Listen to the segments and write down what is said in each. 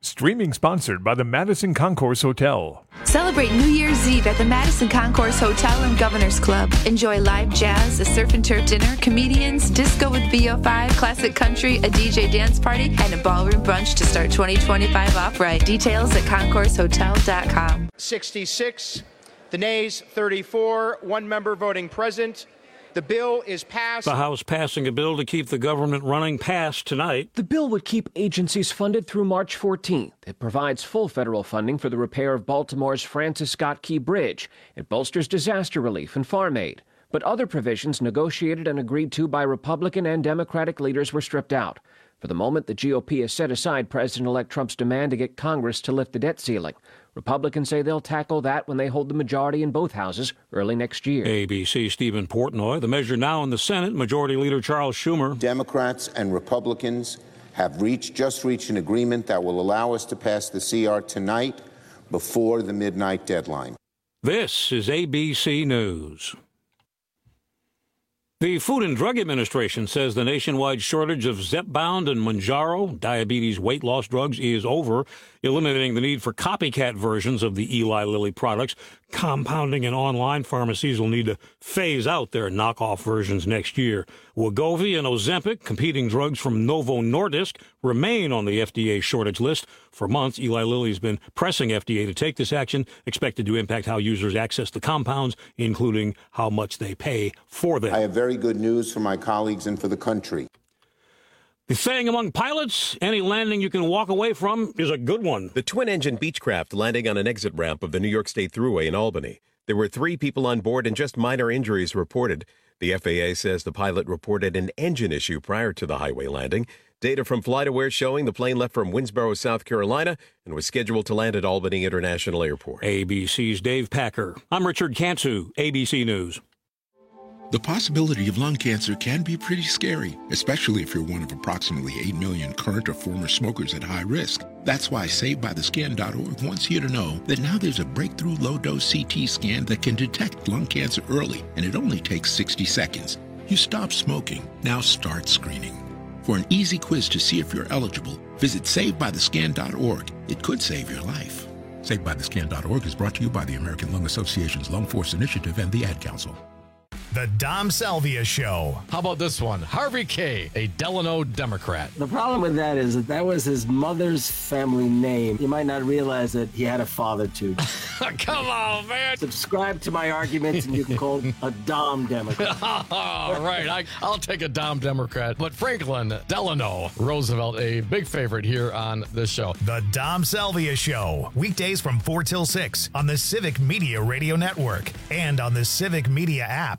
Streaming sponsored by the Madison Concourse Hotel. Celebrate New Year's Eve at the Madison Concourse Hotel and Governor's Club. Enjoy live jazz, a surf and turf dinner, comedians, disco with VO5, classic country, a DJ dance party, and a ballroom brunch to start 2025 off right. Details at concoursehotel.com. 66, the nays 34, one member voting present. The bill is passed. The House passing a bill to keep the government running passed tonight. The bill would keep agencies funded through March 14th. It provides full federal funding for the repair of Baltimore's Francis Scott Key Bridge. It bolsters disaster relief and farm aid. But other provisions negotiated and agreed to by Republican and Democratic leaders were stripped out. For the moment, the GOP has set aside President-elect Trump's demand to get Congress to lift the debt ceiling. Republicans say they'll tackle that when they hold the majority in both houses early next year. ABC Stephen Portnoy. The measure now in the Senate. Majority Leader Charles Schumer. Democrats and Republicans have just reached an agreement that will allow us to pass the CR tonight before the midnight deadline. This is ABC News. The Food and Drug Administration says the nationwide shortage of Zepbound and Mounjaro, diabetes weight loss drugs, is over, eliminating the need for copycat versions of the Eli Lilly products. Compounding and online pharmacies will need to phase out their knockoff versions next year. Wegovy and Ozempic, competing drugs from Novo Nordisk, remain on the FDA shortage list. For months, Eli Lilly has been pressing FDA to take this action, expected to impact how users access the compounds, including how much they pay for them. I have very good news for my colleagues and for the country. The saying among pilots, any landing you can walk away from is a good one. The twin-engine Beechcraft landing on an exit ramp of the New York State Thruway in Albany. There were 3 people on board and just minor injuries reported. The FAA says the pilot reported an engine issue prior to the highway landing. Data from FlightAware showing the plane left from Winsboro, South Carolina, and was scheduled to land at Albany International Airport. ABC's Dave Packer. I'm Richard Cantu, ABC News. The possibility of lung cancer can be pretty scary, especially if you're one of approximately 8 million current or former smokers at high risk. That's why SaveByTheScan.org wants you to know that now there's a breakthrough low-dose CT scan that can detect lung cancer early, and it only takes 60 seconds. You stop smoking, now start screening. For an easy quiz to see if you're eligible, visit SaveByTheScan.org. It could save your life. SaveByTheScan.org is brought to you by the American Lung Association's Lung Force Initiative and the Ad Council. The Dom Salvia Show. How about this one? Harvey K., a Delano Democrat. The problem with that is that was his mother's family name. You might not realize that he had a father, too. Come on, man. Subscribe to my arguments and you can call a Dom Democrat. All right, I'll take a Dom Democrat. But Franklin Delano Roosevelt, a big favorite here on this show. The Dom Salvia Show. Weekdays from 4 till 6 on the Civic Media Radio Network and on the Civic Media app.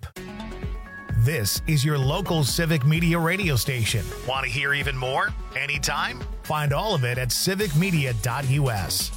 This is your local Civic Media radio station. Want to hear even more? Anytime? Find all of it at civicmedia.us.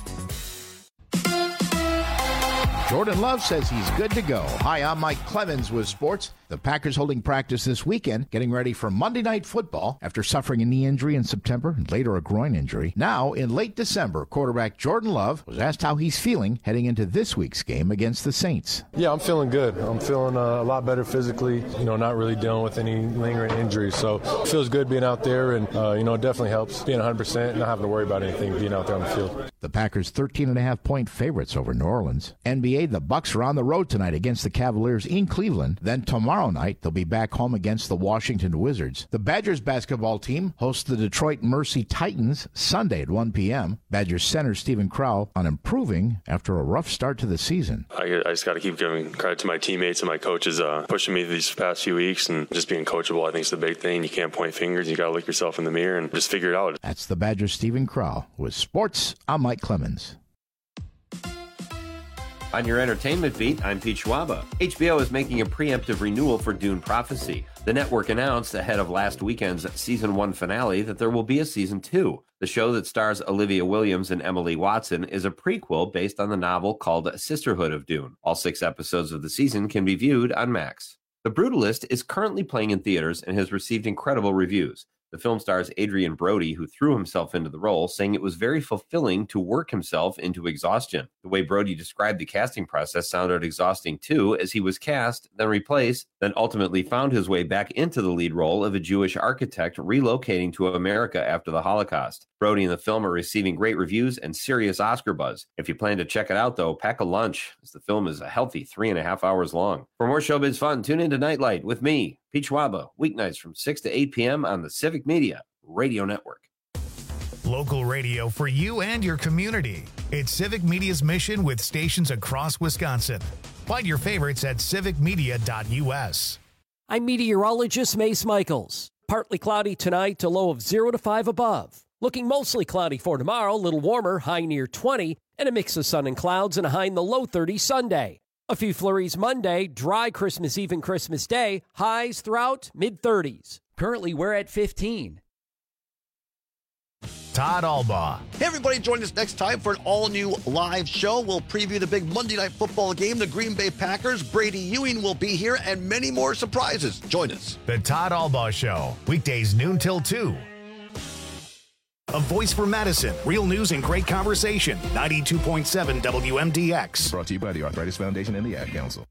Jordan Love says he's good to go. Hi, I'm Mike Clemens with sports. The Packers holding practice this weekend, getting ready for Monday Night Football after suffering a knee injury in September and later a groin injury. Now, in late December, quarterback Jordan Love was asked how he's feeling heading into this week's game against the Saints. Yeah, I'm feeling good. I'm feeling a lot better physically, not really dealing with any lingering injuries. So it feels good being out there, and, it definitely helps being 100% and not having to worry about anything being out there on the field. The Packers 13.5-point favorites over New Orleans. NBA, the Bucks are on the road tonight against the Cavaliers in Cleveland. Then tomorrow night, they'll be back home against the Washington Wizards. The Badgers basketball team hosts the Detroit Mercy Titans Sunday at 1 p.m. Badgers center Stephen Crowell on improving after a rough start to the season. I just got to keep giving credit to my teammates and my coaches pushing me these past few weeks, and just being coachable, I think, is the big thing. You can't point fingers. You got to look yourself in the mirror and just figure it out. That's the Badgers' Stephen Crowell. With sports, I'm Mike Clemens. On your entertainment beat, I'm Pete Schwaba. HBO is making a preemptive renewal for Dune Prophecy. The network announced ahead of last weekend's Season 1 finale that there will be a Season 2. The show that stars Olivia Williams and Emily Watson is a prequel based on the novel called Sisterhood of Dune. All 6 episodes of the season can be viewed on Max. The Brutalist is currently playing in theaters and has received incredible reviews. The film stars Adrian Brody, who threw himself into the role, saying it was very fulfilling to work himself into exhaustion. The way Brody described the casting process sounded exhausting too, as he was cast, then replaced, then ultimately found his way back into the lead role of a Jewish architect relocating to America after the Holocaust. Brody and the film are receiving great reviews and serious Oscar buzz. If you plan to check it out, though, pack a lunch, as the film is a healthy 3.5 hours long. For more showbiz fun, tune in to Nightlight with me, Pete Schwaba, weeknights from 6 to 8 p.m. on the Civic Media Radio Network. Local radio for you and your community. It's Civic Media's mission with stations across Wisconsin. Find your favorites at civicmedia.us. I'm meteorologist Mace Michaels. Partly cloudy tonight to low of 0 to 5 above. Looking mostly cloudy for tomorrow, a little warmer, high near 20, and a mix of sun and clouds and a high in the low 30s Sunday. A few flurries Monday, dry Christmas Eve and Christmas Day, highs throughout mid-30s. Currently, we're at 15. Todd Albaugh. Hey, everybody, join us next time for an all-new live show. We'll preview the big Monday Night Football game, the Green Bay Packers. Brady Ewing will be here, and many more surprises. Join us. The Todd Albaugh Show, weekdays noon till 2. A voice for Madison. Real news and great conversation. 92.7 WMDX. Brought to you by the Arthritis Foundation and the Ad Council.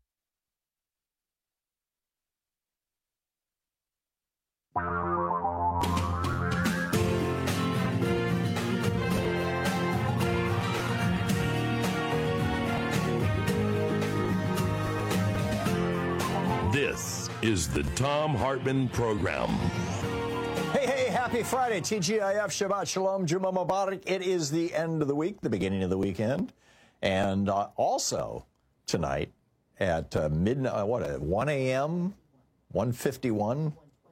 This is the Thom Hartmann Program. Hey, happy Friday. TGIF, Shabbat Shalom, Juma Mubarak. It is the end of the week, the beginning of the weekend. And also tonight at midnight, 1 a.m., 1:51,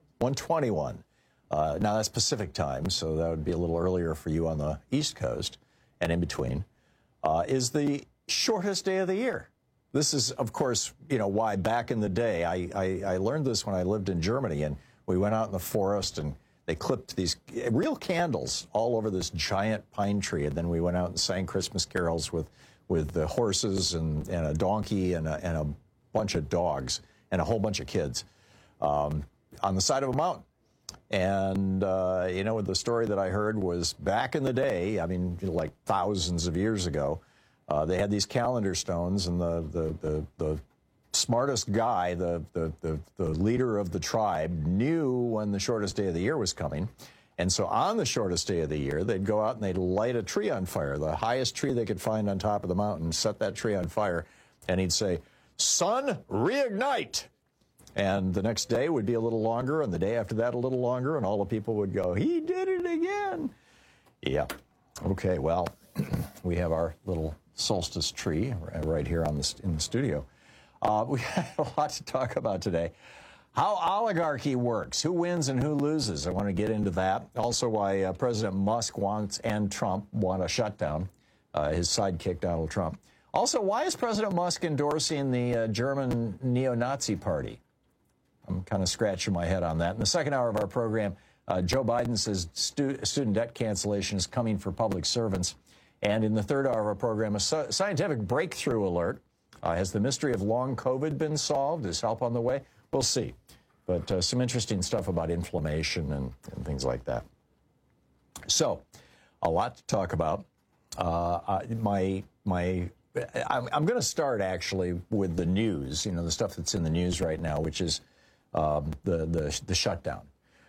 1:21. Now that's Pacific time, so that would be a little earlier for you on the East Coast and in between, is the shortest day of the year. This is, of course, why back in the day, I learned this when I lived in Germany, and we went out in the forest and they clipped these real candles all over this giant pine tree, and then we went out and sang Christmas carols with the horses and a donkey and a bunch of dogs and a whole bunch of kids on the side of a mountain. And, the story that I heard was back in the day, like thousands of years ago, they had these calendar stones, and the smartest guy, the leader of the tribe, knew when the shortest day of the year was coming. And so on the shortest day of the year, they'd go out and they'd light a tree on fire, the highest tree they could find on top of the mountain, set that tree on fire, and he'd say, "Sun, reignite!" And the next day would be a little longer, and the day after that a little longer, and all the people would go, "He did it again." Yeah. Okay, well, we have our little solstice tree right here in the studio. We had a lot to talk about today. How oligarchy works, who wins and who loses. I want to get into that. Also, why President Musk and Trump want a shutdown, his sidekick, Donald Trump. Also, why is President Musk endorsing the German neo-Nazi party? I'm kind of scratching my head on that. In the second hour of our program, Joe Biden says student debt cancellation is coming for public servants. And in the third hour of our program, a scientific breakthrough alert. Has the mystery of long COVID been solved? Is help on the way? We'll see. But some interesting stuff about inflammation and things like that. So, a lot to talk about. I'm going to start actually with the news. The stuff that's in the news right now, which is the shutdown.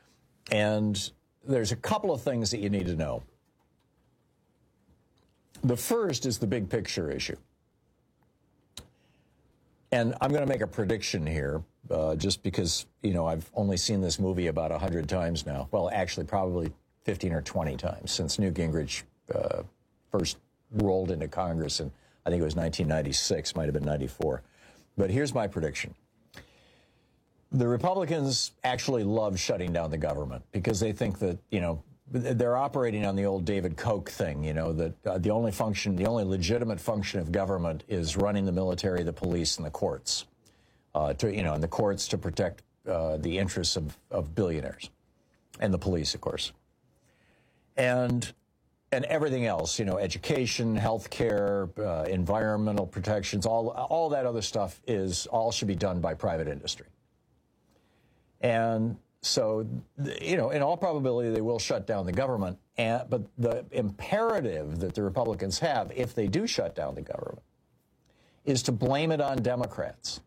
And there's a couple of things that you need to know. The first is the big picture issue. And I'm going to make a prediction here, just because, I've only seen this movie about 100 times now. Well, actually, probably 15 or 20 times since Newt Gingrich first rolled into Congress, and I think it was 1996, might have been 94. But here's my prediction. The Republicans actually love shutting down the government because they think that, they're operating on the old David Koch thing, that the only legitimate function of government is running the military, the police, and the courts, and the courts to protect the interests of billionaires, and the police, of course, and everything else, education, health care, environmental protections, all that other stuff all should be done by private industry. And So, in all probability, they will shut down the government. But the imperative that the Republicans have, if they do shut down the government, is to blame it on Democrats.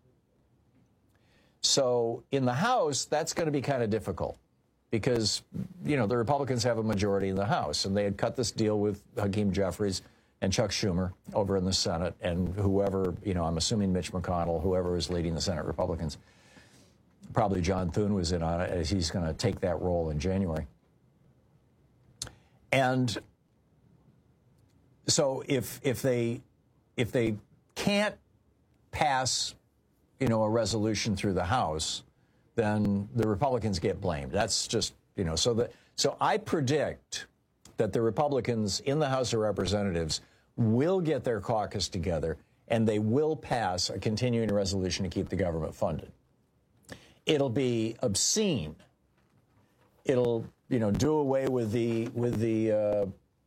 So in the House, that's going to be kind of difficult because, the Republicans have a majority in the House, and they had cut this deal with Hakeem Jeffries and Chuck Schumer over in the Senate, and whoever, I'm assuming Mitch McConnell, whoever is leading the Senate Republicans. Probably John Thune was in on it, as he's going to take that role in January. And so if they can't pass, a resolution through the House, then the Republicans get blamed. That's just, so I predict that the Republicans in the House of Representatives will get their caucus together and they will pass a continuing resolution to keep the government funded. It'll be obscene. It'll, do away with the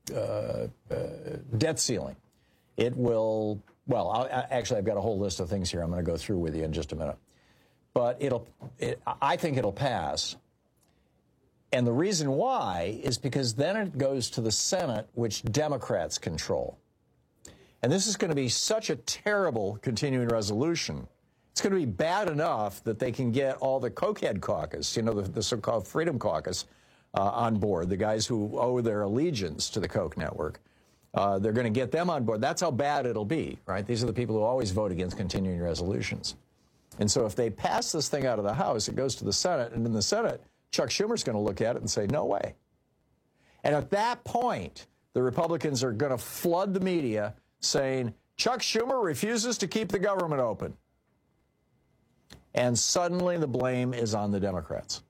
debt ceiling. It will, actually, I've got a whole list of things here I'm going to go through with you in just a minute. But I think it'll pass. And the reason why is because then it goes to the Senate, which Democrats control. And this is going to be such a terrible continuing resolution. It's going to be bad enough that they can get all the Cokehead caucus, the so-called Freedom Caucus, on board, the guys who owe their allegiance to the Koch network. They're going to get them on board. That's how bad it'll be, right? These are the people who always vote against continuing resolutions. And so if they pass this thing out of the House, it goes to the Senate, and in the Senate, Chuck Schumer's going to look at it and say, no way. And at that point, the Republicans are going to flood the media saying, Chuck Schumer refuses to keep the government open. And suddenly the blame is on the Democrats.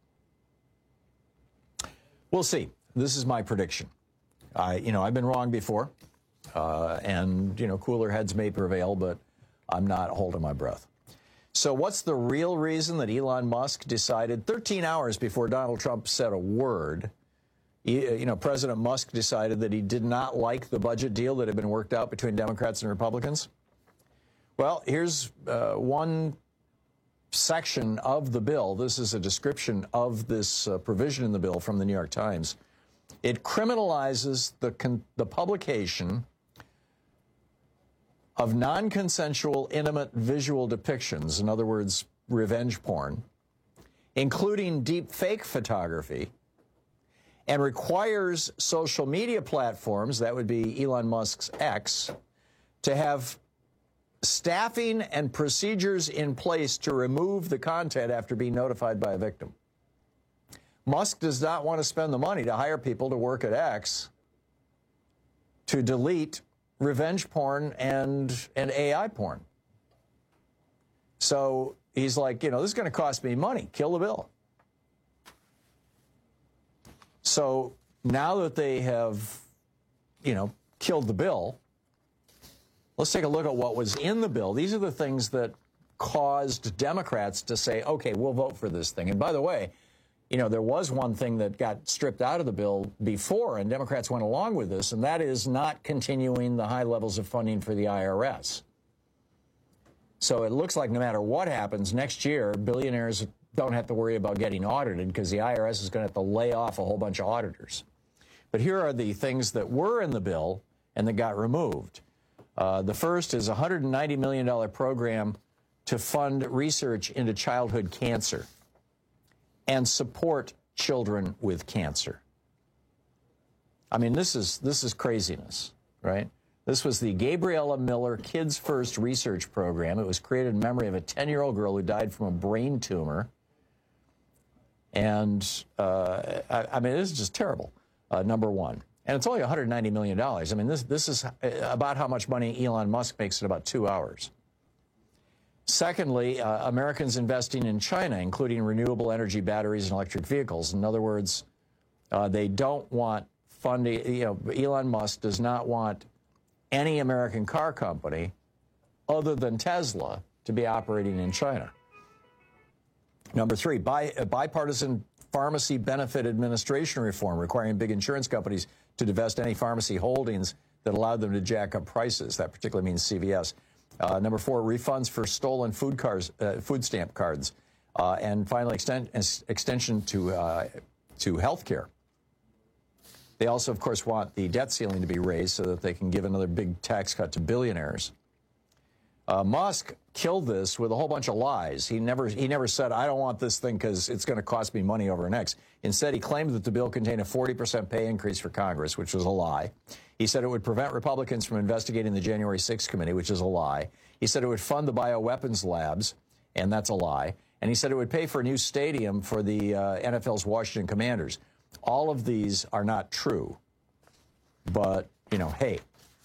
We'll see. This is my prediction. I've been wrong before, and cooler heads may prevail, but I'm not holding my breath. So what's the real reason that Elon Musk decided 13 hours before Donald Trump said a word, President Musk decided that he did not like the budget deal that had been worked out between Democrats and Republicans? Well, here's one section of the bill. This is a description of this provision in the bill from the New York Times. It criminalizes the publication of non-consensual intimate visual depictions, in other words, revenge porn, including deep fake photography, and requires social media platforms, that would be Elon Musk's X, to have staffing and procedures in place to remove the content after being notified by a victim. Musk does not want to spend the money to hire people to work at X to delete revenge porn and AI porn. So he's like, this is going to cost me money. Kill the bill. So now that they have, killed the bill, let's take a look at what was in the bill. These are the things that caused Democrats to say, okay, we'll vote for this thing. And by the way, there was one thing that got stripped out of the bill before, and Democrats went along with this, and that is not continuing the high levels of funding for the IRS. So it looks like no matter what happens next year, billionaires don't have to worry about getting audited because the IRS is going to have to lay off a whole bunch of auditors. But here are the things that were in the bill and that got removed. The first is a $190 million program to fund research into childhood cancer and support children with cancer. I mean, this is craziness, right? This was the Gabriella Miller Kids First Research Program. It was created in memory of a 10-year-old girl who died from a brain tumor. And, I mean, this is just terrible, number one. And it's only $190 million. I mean, this is about how much money Elon Musk makes in about 2 hours. Secondly, Americans investing in China, including renewable energy batteries and electric vehicles. In other words, they don't want funding. Elon Musk does not want any American car company other than Tesla to be operating in China. Number three, bipartisan pharmacy benefit administration reform requiring big insurance companies to divest any pharmacy holdings that allowed them to jack up prices. That particularly means CVS. Number four, refunds for stolen food stamp cards. And finally, extension to health care. They also, of course, want the debt ceiling to be raised so that they can give another big tax cut to billionaires. Musk killed this with a whole bunch of lies. He never said, I don't want this thing because it's going to cost me money over an X. Instead, he claimed that the bill contained a 40% pay increase for Congress, which was a lie. He said it would prevent Republicans from investigating the January 6th committee, which is a lie. He said it would fund the bioweapons labs, and that's a lie. And he said it would pay for a new stadium for the NFL's Washington Commanders. All of these are not true. But, hey.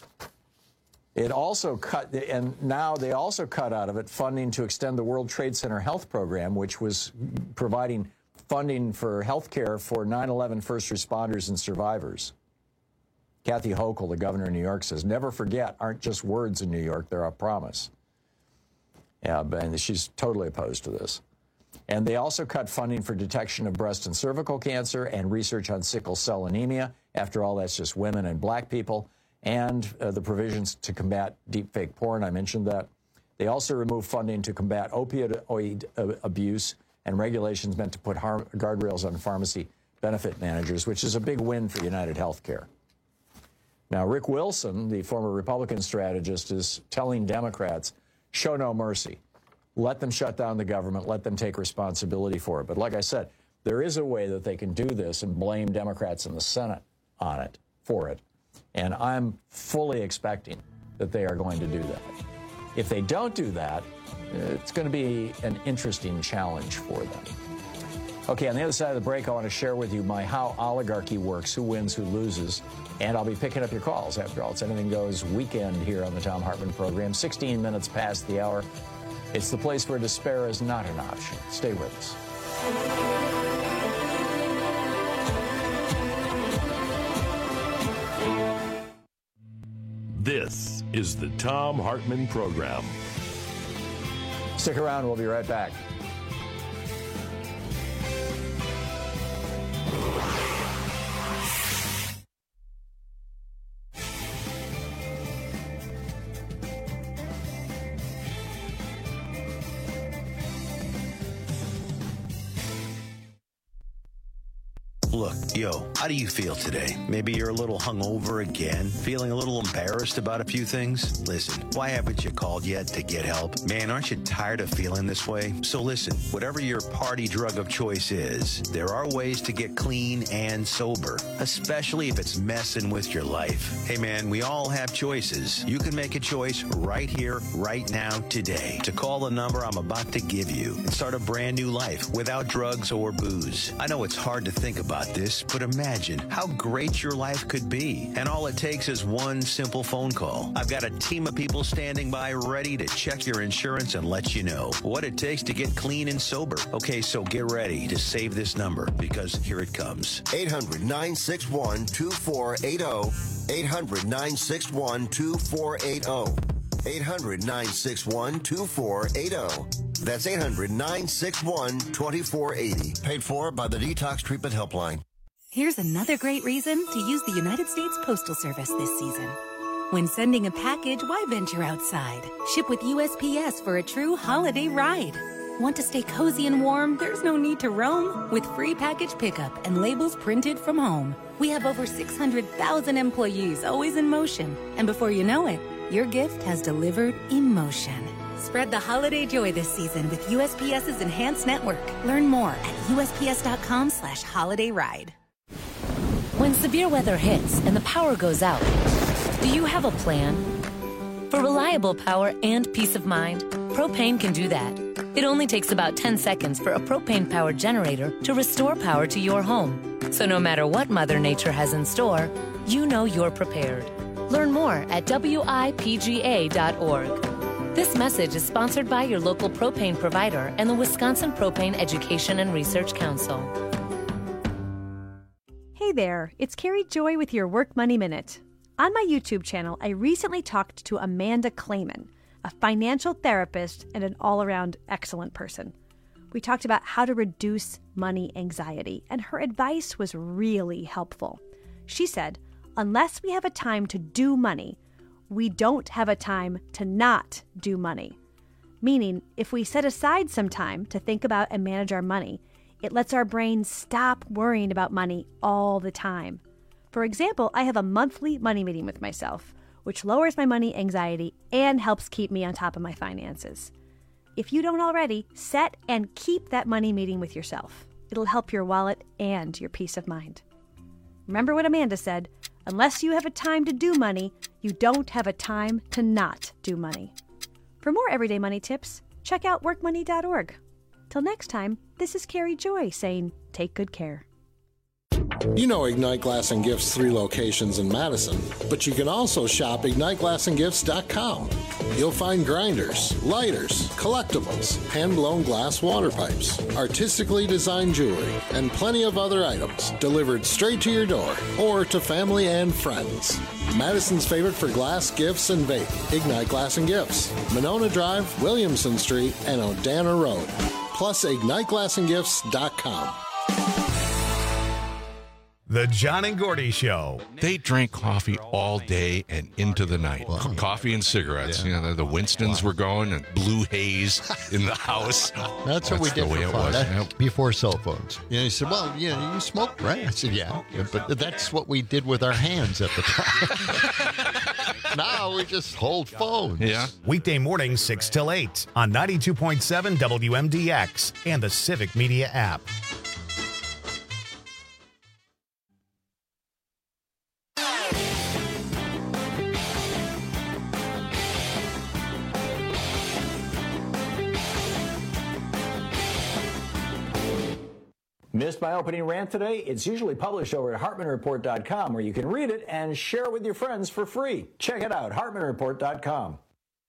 It also cut, and now they also cut out of it funding to extend the World Trade Center Health Program, which was providing funding for health care for 9/11 first responders and survivors. Kathy Hochul, the governor of New York, says, never forget aren't just words in New York, they're a promise. Yeah, and she's totally opposed to this. And they also cut funding for detection of breast and cervical cancer and research on sickle cell anemia. After all, that's just women and black people. And the provisions to combat deepfake porn, I mentioned that. They also removed funding to combat opioid abuse and regulations meant to put guardrails on pharmacy benefit managers, which is a big win for United Healthcare. Now, Rick Wilson, the former Republican strategist, is telling Democrats, show no mercy. Let them shut down the government. Let them take responsibility for it. But like I said, there is a way that they can do this and blame Democrats in the Senate on it, for it. And I'm fully expecting that they are going to do that. If they don't do that, it's going to be an interesting challenge for them. Okay, on the other side of the break, I want to share with you my How Oligarchy Works, who wins, who loses. And I'll be picking up your calls. After all, it's Anything Goes weekend here on the Thom Hartmann program. 16 minutes past the hour. It's the place where despair is not an option. Stay with us. This is the Thom Hartmann Program. Stick around. We'll be right back. Look, yo, how do you feel today? Maybe you're a little hungover again, feeling a little embarrassed about a few things? Listen, why haven't you called yet to get help? Man, aren't you tired of feeling this way? So listen, whatever your party drug of choice is, there are ways to get clean and sober, especially if it's messing with your life. Hey man, we all have choices. You can make a choice right here, right now, today, to call the number I'm about to give you and start a brand new life without drugs or booze. I know it's hard to think about this, but imagine how great your life could be. And all it takes is one simple phone call. I've got a team of people standing by ready to check your insurance and let you know what it takes to get clean and sober. Okay, so get ready to save this number because here it comes. 800-961-2480. 800-961-2480. 800-961-2480. That's 800-961-2480. Paid for by the Detox Treatment Helpline. Here's another great reason to use the United States Postal Service this season. When sending a package, why venture outside? Ship with USPS for a true holiday ride. Want to stay cozy and warm? There's no need to roam. With free package pickup and labels printed from home. We have over 600,000 employees always in motion. And before you know it, your gift has delivered emotion. Spread the holiday joy this season with USPS's Enhanced Network. Learn more at USPS.com/holidayride. When severe weather hits and the power goes out, do you have a plan? For reliable power and peace of mind, Propane can do that. It only takes about 10 seconds for a propane-powered generator to restore power to your home. So no matter what Mother Nature has in store, you know you're prepared. Learn more at WIPGA.org. This message is sponsored by your local propane provider and the Wisconsin Propane Education and Research Council. Hey there, it's Carrie Joy with your Work Money Minute. On my YouTube channel, I recently talked to Amanda Clayman, a financial therapist and an all-around excellent person. We talked about how to reduce money anxiety, and her advice was really helpful. She said, unless we have a time to do money, we don't have a time to not do money. meaning if we set aside some time to think about and manage our money, it lets our brain stop worrying about money all the time. For example, I have a monthly money meeting with myself, which lowers my money anxiety and helps keep me on top of my finances. If you don't already, set and keep that money meeting with yourself. It'll help your wallet and your peace of mind. Remember what Amanda said, unless you have a time to do money, you don't have a time to not do money. For more everyday money tips, check out workmoney.org. Till next time, this is Carrie Joy saying, take good care. You know Ignite Glass and Gifts' 3 locations in Madison, but you can also shop IgniteGlassandGifts.com. You'll find grinders, lighters, collectibles, hand-blown glass water pipes, artistically designed jewelry, and plenty of other items delivered straight to your door or to family and friends. Madison's favorite for glass, gifts, and vape, Ignite Glass and Gifts, Monona Drive, Williamson Street, and Odana Road. Plus, IgniteGlassandGifts.com. The John and Gordy Show. They drank coffee all day and into the night. Wow. Coffee and cigarettes. Yeah. You know, the Winstons were going and blue haze in the house. That's what we did for fun. Yep. Before cell phones. You know, he said, well, you know, you smoke, right? I said, yeah. But that's what we did with our hands at the time. Now we just hold phones. Yeah. Weekday mornings 6 till 8 on 92.7 WMDX and the Civic Media app. Missed my opening rant today? It's usually published over at HartmanReport.com, where you can read it and share it with your friends for free. Check it out, HartmanReport.com.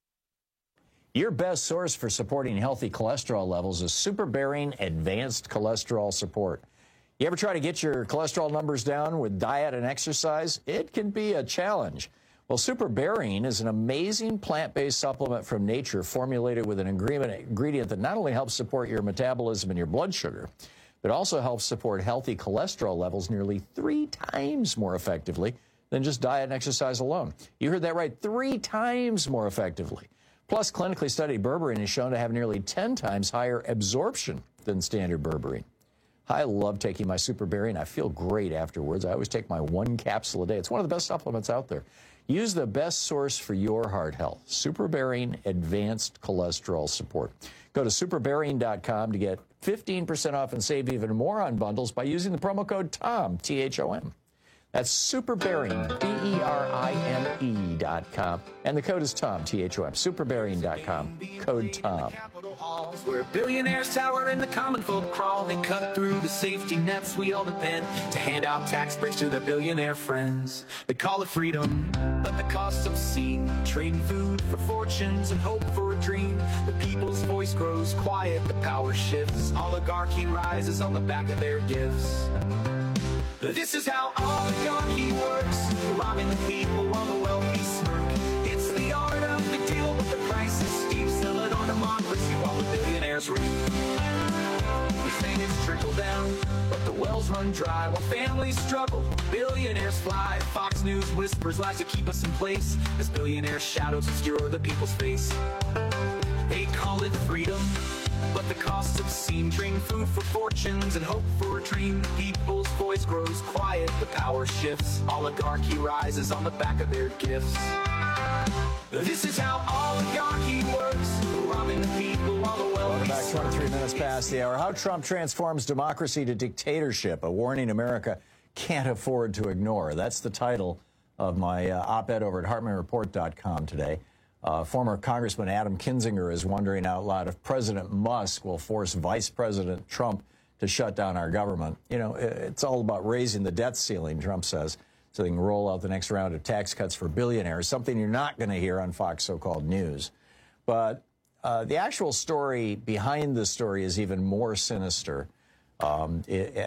Your best source for supporting healthy cholesterol levels is Super Bearing Advanced Cholesterol Support. You ever try to get your cholesterol numbers down with diet and exercise? It can be a challenge. Well, Super Bearing is an amazing plant-based supplement from nature formulated with an ingredient that not only helps support your metabolism and your blood sugar, but also helps support healthy cholesterol levels nearly 3 times more effectively than just diet and exercise alone. You heard that right, 3 times more effectively. Plus, clinically studied berberine is shown to have nearly 10 times higher absorption than standard berberine. I love taking my Super Bearing. I feel great afterwards. I always take my 1 capsule a day. It's one of the best supplements out there. Use the best source for your heart health, Super Bearing Advanced Cholesterol Support. Go to superbearing.com to get 15% off and save even more on bundles by using the promo code TOM, T-H-O-M. That's superbearing, BERINE.com. And the code is TOM, T-H-O-M, superbearing.com, code TOM. Where billionaires tower and the common folk crawl, they cut through the safety nets we all depend to hand out tax breaks to their billionaire friends. They call it freedom, but the cost obscene. Trading food for fortunes and hope for a dream. The people's voice grows quiet, the power shifts. Oligarchy rises on the back of their gifts. This is how oligarchy works, robbing the people while the wealthy smirk. It's the art of the deal, but the price is steep. Sell it on democracy while the billionaires reap. We say it's trickle down, but the wells run dry while families struggle. Billionaires fly. Fox News whispers lies to keep us in place as billionaire shadows obscure the people's face. They call it freedom, but the costs obscene. Trading food for fortunes and hope for a dream. The people's voice grows quiet, the power shifts. Oligarchy rises on the back of their gifts. This is how oligarchy works, robbing the people while the wealthy. Back 23 minutes past the hour. How Trump transforms democracy to dictatorship, a warning America can't afford to ignore. That's the title of my op-ed over at HartmanReport.com today. Former Congressman Adam Kinzinger is wondering out loud if President Musk will force Vice President Trump to shut down our government. You know, it's all about raising the debt ceiling, Trump says, so they can roll out the next round of tax cuts for billionaires, something you're not going to hear on Fox so-called news. But the actual story behind the story is even more sinister. You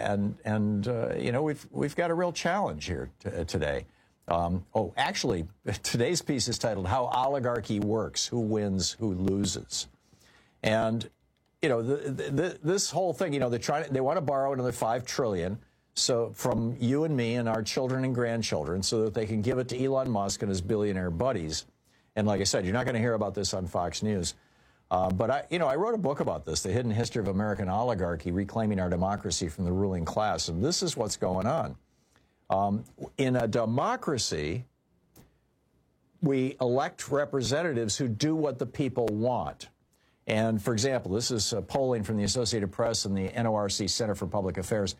know, we've got a real challenge here today. Actually, today's piece is titled "How Oligarchy Works: Who Wins, Who Loses." And you know, this whole thing, you know, they want to borrow another $5 trillion, so from you and me and our children and grandchildren, so that they can give it to Elon Musk and his billionaire buddies. And like I said, you're not going to hear about this on Fox News. But I wrote a book about this, The Hidden History of American Oligarchy, Reclaiming Our Democracy from the Ruling Class. And this is what's going on. In a democracy, we elect representatives who do what the people want. And, for example, this is polling from the Associated Press and the NORC Center for Public Affairs.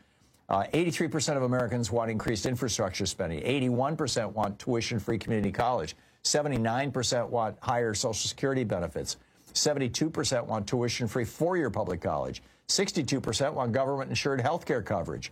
83% of Americans want increased infrastructure spending. 81% want tuition-free community college. 79% want higher Social Security benefits. 72% want tuition-free four-year public college. 62% want government-insured health care coverage.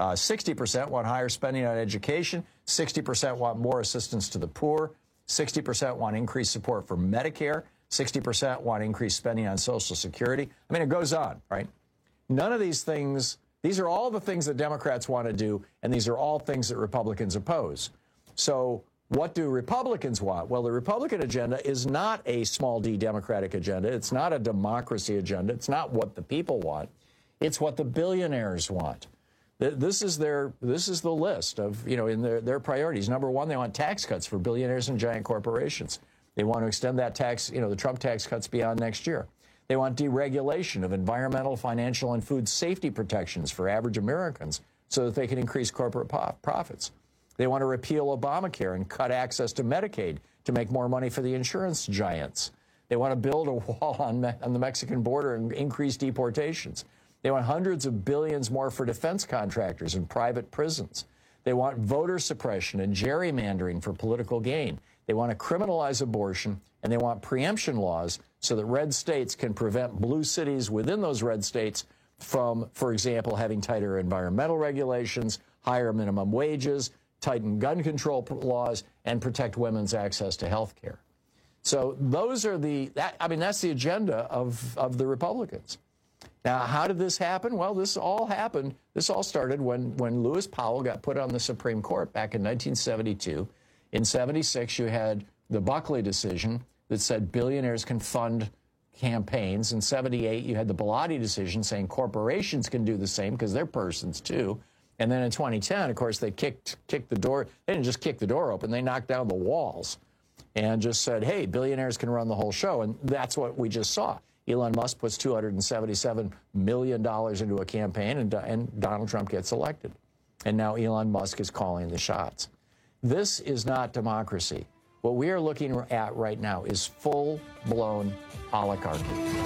60% want higher spending on education. 60% want more assistance to the poor. 60% want increased support for Medicare. 60% want increased spending on Social Security. I mean, it goes on, right? None of these things, these are all the things that Democrats want to do, and these are all things that Republicans oppose. So what do Republicans want? Well, the Republican agenda is not a small d Democratic agenda. It's not a democracy agenda. It's not what the people want. It's what the billionaires want. This is the list of, in their priorities. Number one, they want tax cuts for billionaires and giant corporations. They want to extend that tax, the Trump tax cuts beyond next year. They want deregulation of environmental, financial, and food safety protections for average Americans so that they can increase corporate profits. They want to repeal Obamacare and cut access to Medicaid to make more money for the insurance giants. They want to build a wall on the Mexican border and increase deportations. They want hundreds of billions more for defense contractors and private prisons. They want voter suppression and gerrymandering for political gain. They want to criminalize abortion, and they want preemption laws so that red states can prevent blue cities within those red states from, for example, having tighter environmental regulations, higher minimum wages, tighten gun control laws, and protect women's access to health care. So those are that's the agenda of the Republicans. Now, how did this happen? Well, this all started when Lewis Powell got put on the Supreme Court back in 1972. In 76, you had the Buckley decision that said billionaires can fund campaigns. In 78, you had the Bellotti decision saying corporations can do the same because they're persons too. And then in 2010, of course, they kicked the door. They didn't just kick the door open. They knocked down the walls and just said, hey, billionaires can run the whole show. And that's what we just saw. Elon Musk puts $277 million into a campaign, and Donald Trump gets elected. And now Elon Musk is calling the shots. This is not democracy. What we are looking at right now is full-blown oligarchy.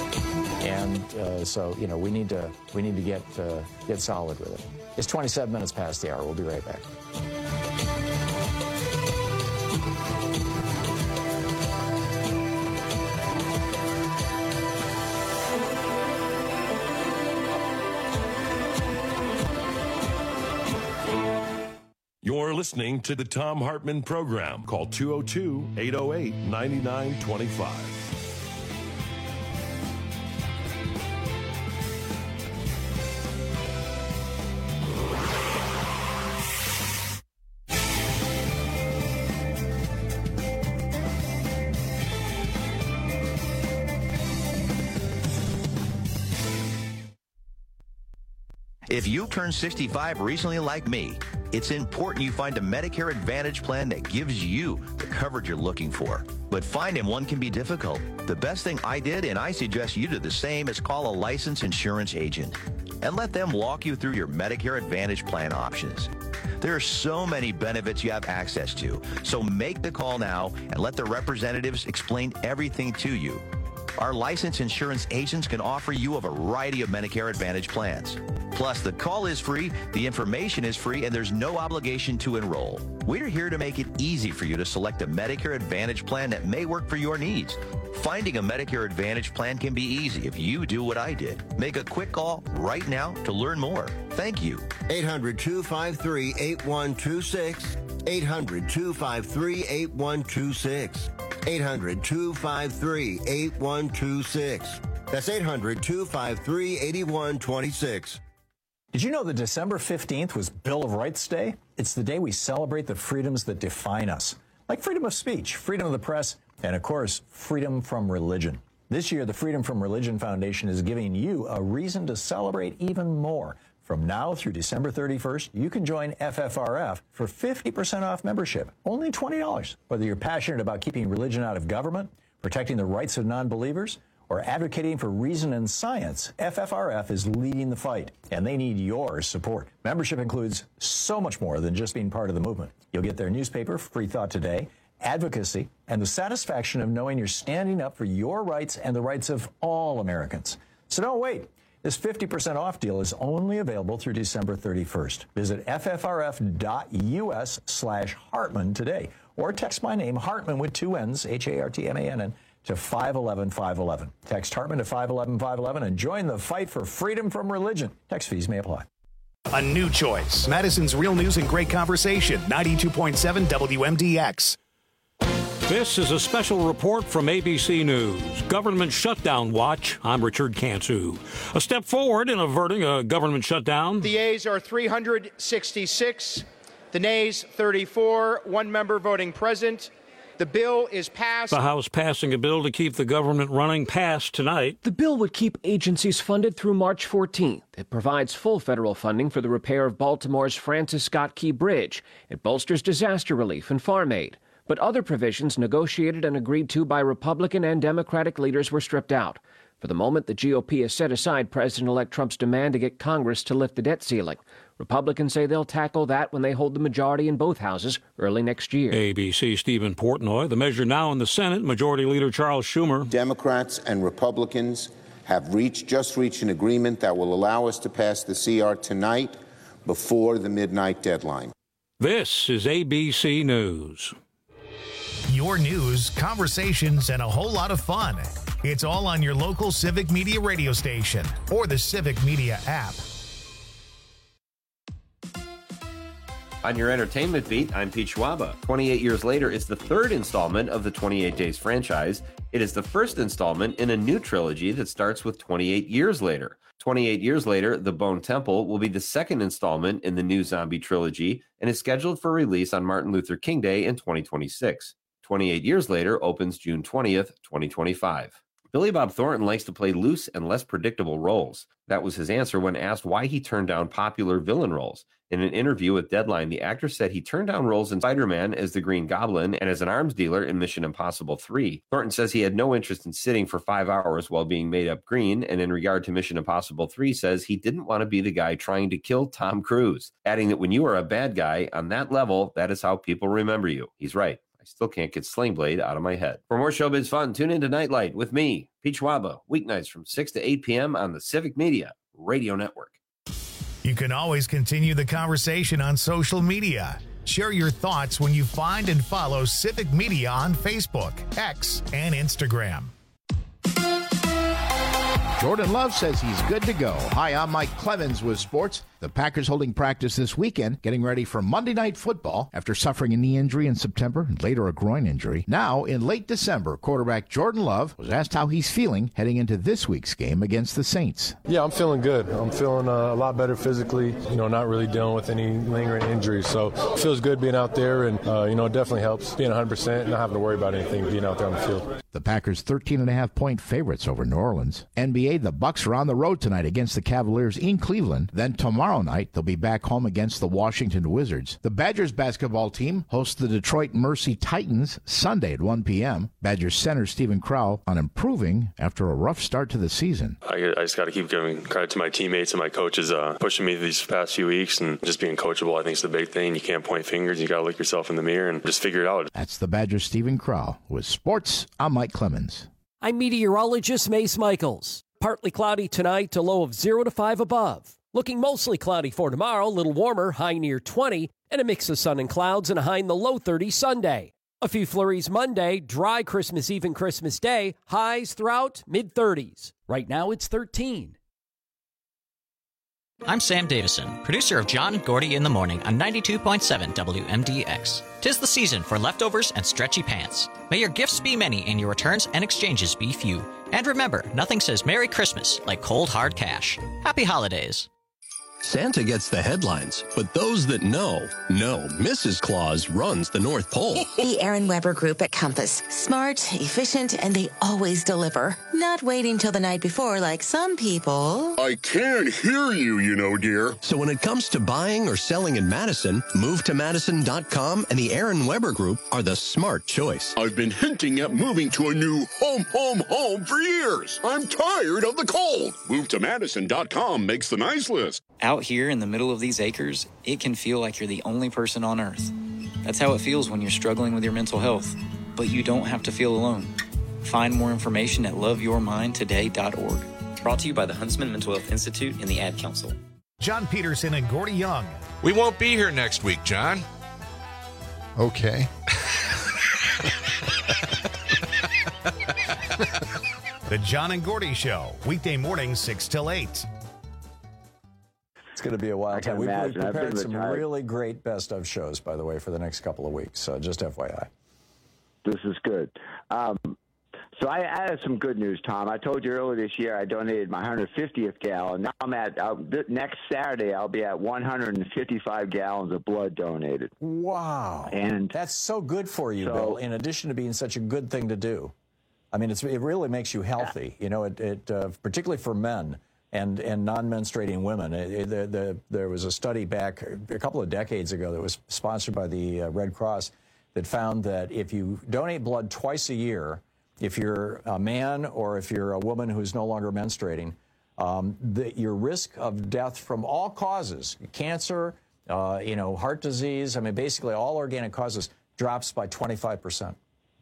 And so we need to get solid with it. It's 27 minutes past the hour. We'll be right back. You're listening to the Thom Hartmann Program. Call 202-808-9925. If you turned 65 recently like me, it's important you find a Medicare Advantage plan that gives you the coverage you're looking for. But finding one can be difficult. The best thing I did, and I suggest you do the same, is call a licensed insurance agent and let them walk you through your Medicare Advantage plan options. There are so many benefits you have access to, so make the call now and let the representatives explain everything to you. Our licensed insurance agents can offer you a variety of Medicare Advantage plans. Plus, the call is free, the information is free, and there's no obligation to enroll. We're here to make it easy for you to select a Medicare Advantage plan that may work for your needs. Finding a Medicare Advantage plan can be easy if you do what I did. Make a quick call right now to learn more. Thank you. 800-253-8126. 800-253-8126. 800-253-8126. That's 800-253-8126. Did you know that December 15th was Bill of Rights Day? It's the day we celebrate the freedoms that define us, like freedom of speech, freedom of the press, and of course, freedom from religion. This year, the Freedom from Religion Foundation is giving you a reason to celebrate even more. From now through December 31st, you can join FFRF for 50% off membership, only $20. Whether you're passionate about keeping religion out of government, protecting the rights of non-believers, or advocating for reason and science, FFRF is leading the fight, and they need your support. Membership includes so much more than just being part of the movement. You'll get their newspaper, Free Thought Today, advocacy, and the satisfaction of knowing you're standing up for your rights and the rights of all Americans. So don't wait. This 50% off deal is only available through December 31st. Visit ffrf.us/Hartman today, or text my name, Hartman with 2 N's, Hartmann, to 511-511. Text Hartman to 511-511 and join the fight for freedom from religion. Text fees may apply. A new choice. Madison's Real News and Great Conversation, 92.7 WMDX. This is a special report from ABC News. Government Shutdown Watch. I'm Richard Cantu. A step forward in averting a government shutdown. The yeas are 366. The nays, 34. One member voting present. The bill is passed. The House passing a bill to keep the government running past tonight. The bill would keep agencies funded through March 14th. It provides full federal funding for the repair of Baltimore's Francis Scott Key Bridge. It bolsters disaster relief and farm aid. But other provisions negotiated and agreed to by Republican and Democratic leaders were stripped out. For the moment, the GOP has set aside President-elect Trump's demand to get Congress to lift the debt ceiling. Republicans say they'll tackle that when they hold the majority in both houses early next year. ABC Stephen Portnoy. The measure now in the Senate. Majority Leader Charles Schumer. Democrats and Republicans have just reached an agreement that will allow us to pass the CR tonight before the midnight deadline. This is ABC News. Your news, conversations, and a whole lot of fun. It's all on your local Civic Media radio station or the Civic Media app. On your entertainment beat, I'm Pete Schwaba. 28 years later is the third installment of the 28 Days franchise. It is the first installment in a new trilogy that starts with 28 years later. 28 years later, The Bone Temple will be the second installment in the new zombie trilogy and is scheduled for release on Martin Luther King Day in 2026. 28 years later opens June 20th, 2025. Billy Bob Thornton likes to play loose and less predictable roles. That was his answer when asked why he turned down popular villain roles. In an interview with Deadline, the actor said he turned down roles in Spider-Man as the Green Goblin and as an arms dealer in Mission Impossible 3. Thornton says he had no interest in sitting for 5 hours while being made up green, and in regard to Mission Impossible 3 says he didn't want to be the guy trying to kill Tom Cruise, adding that when you are a bad guy on that level, that is how people remember you. He's right. I still can't get Sling Blade out of my head. For more showbiz fun, tune into Nightlight with me, Pete Schwaba, weeknights from 6 to 8 p.m. on the Civic Media Radio Network. You can always continue the conversation on social media. Share your thoughts when you find and follow Civic Media on Facebook, X, and Instagram. Jordan Love says he's good to go. Hi, I'm Mike Clemens with sports. The Packers holding practice this weekend, getting ready for Monday Night Football after suffering a knee injury in September and later a groin injury. Now, in late December, quarterback Jordan Love was asked how he's feeling heading into this week's game against the Saints. Yeah, I'm feeling good. I'm feeling a lot better physically, not really dealing with any lingering injuries. So it feels good being out there, and, it definitely helps being 100% and not having to worry about anything being out there on the field. The Packers 13.5-point favorites over New Orleans. NBA, the Bucks are on the road tonight against the Cavaliers in Cleveland. Then tomorrow night, they'll be back home against the Washington Wizards. The Badgers basketball team hosts the Detroit Mercy Titans Sunday at 1 p.m. Badgers center Stephen Crowell on improving after a rough start to the season. I just got to keep giving credit to my teammates and my coaches pushing me these past few weeks, and just being coachable, I think, is the big thing. You can't point fingers. You got to look yourself in the mirror and just figure it out. That's the Badgers' Stephen Crowell. With sports, I'm Mike Clemens. I'm meteorologist Mace Michaels. Partly cloudy tonight, a low of 0 to 5 above. Looking mostly cloudy for tomorrow, a little warmer, high near 20, and a mix of sun and clouds and a high in the low 30s Sunday. A few flurries Monday, dry Christmas Eve and Christmas Day, highs throughout mid-30s. Right now it's 13. I'm Sam Davison, producer of John and Gordy in the Morning on 92.7 WMDX. 'Tis the season for leftovers and stretchy pants. May your gifts be many and your returns and exchanges be few. And remember, nothing says Merry Christmas like cold, hard cash. Happy holidays. Santa gets the headlines, but those that know, Mrs. Claus runs the North Pole. The Aaron Weber Group at Compass. Smart, efficient, and they always deliver. Not waiting till the night before like some people. I can't hear you, you know, dear. So when it comes to buying or selling in Madison, MoveToMadison.com and the Aaron Weber Group are the smart choice. I've been hinting at moving to a new home for years. I'm tired of the cold. MoveToMadison.com makes the nice list. Out here in the middle of these acres, it can feel like you're the only person on Earth. That's how it feels when you're struggling with your mental health. But you don't have to feel alone. Find more information at loveyourmindtoday.org. Brought to you by the Huntsman Mental Health Institute and the Ad Council. John Peterson and Gordy Young. We won't be here next week, John. Okay. The John and Gordy Show, weekday mornings 6 till 8. It's going to be a wild time. We've prepared some retired. really great best of shows, by the way, for the next couple of weeks. So just FYI. This is good. So I have some good news, Tom. I told you earlier this year I donated my 150th gallon. Now I'm at, next Saturday, I'll be at 155 gallons of blood donated. Wow. And that's so good for you, Bill, in addition to being such a good thing to do. I mean, it really makes you healthy. You know, it particularly for men and non-menstruating women. There was a study back a couple of decades ago that was sponsored by the Red Cross that found that if you donate blood twice a year, if you're a man or if you're a woman who's no longer menstruating, your risk of death from all causes, cancer, heart disease, I mean, basically all organic causes, drops by 25%.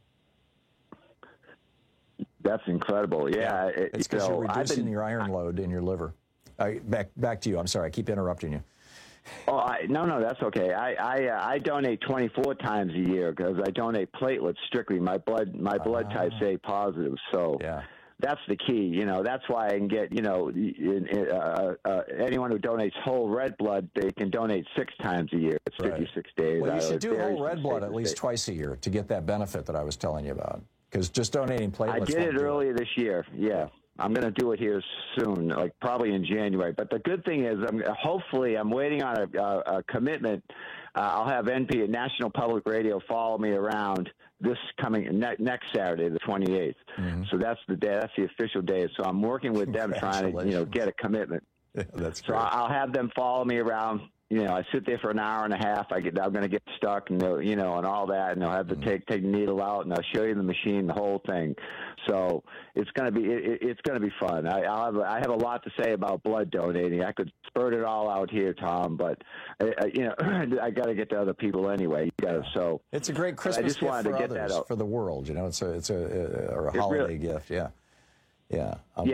That's incredible. Yeah. It's because you're reducing your iron load in your liver. Back to you. I'm sorry. I keep interrupting you. Oh, no, that's okay. I donate 24 times a year because I donate platelets strictly. My blood type's A positive, so that's the key. You know, that's why I can get, anyone who donates whole red blood, they can donate 6 times a year. It's 56 days. Well, you should do whole red blood at least twice a year to get that benefit that I was telling you about. Because just donating platelets. I did it earlier this year. Yeah. I'm going to do it here soon, like probably in January. But the good thing is, I'm waiting on a commitment. I'll have NP, National Public Radio, follow me around this coming next Saturday, the 28th. Mm-hmm. So that's the day. That's the official day. So I'm working with them trying to, get a commitment. Yeah, that's so great. I'll have them follow me around. I sit there for an hour and a half. I'm going to get stuck, and and all that, and they'll have to take the needle out, and I'll show you the machine, the whole thing. So it's going to be fun. I have a lot to say about blood donating. I could spurt it all out here, Tom, but I got to get to other people anyway. So it's a great Christmas gift for others, for the world. It's a holiday gift. Yeah. Yeah.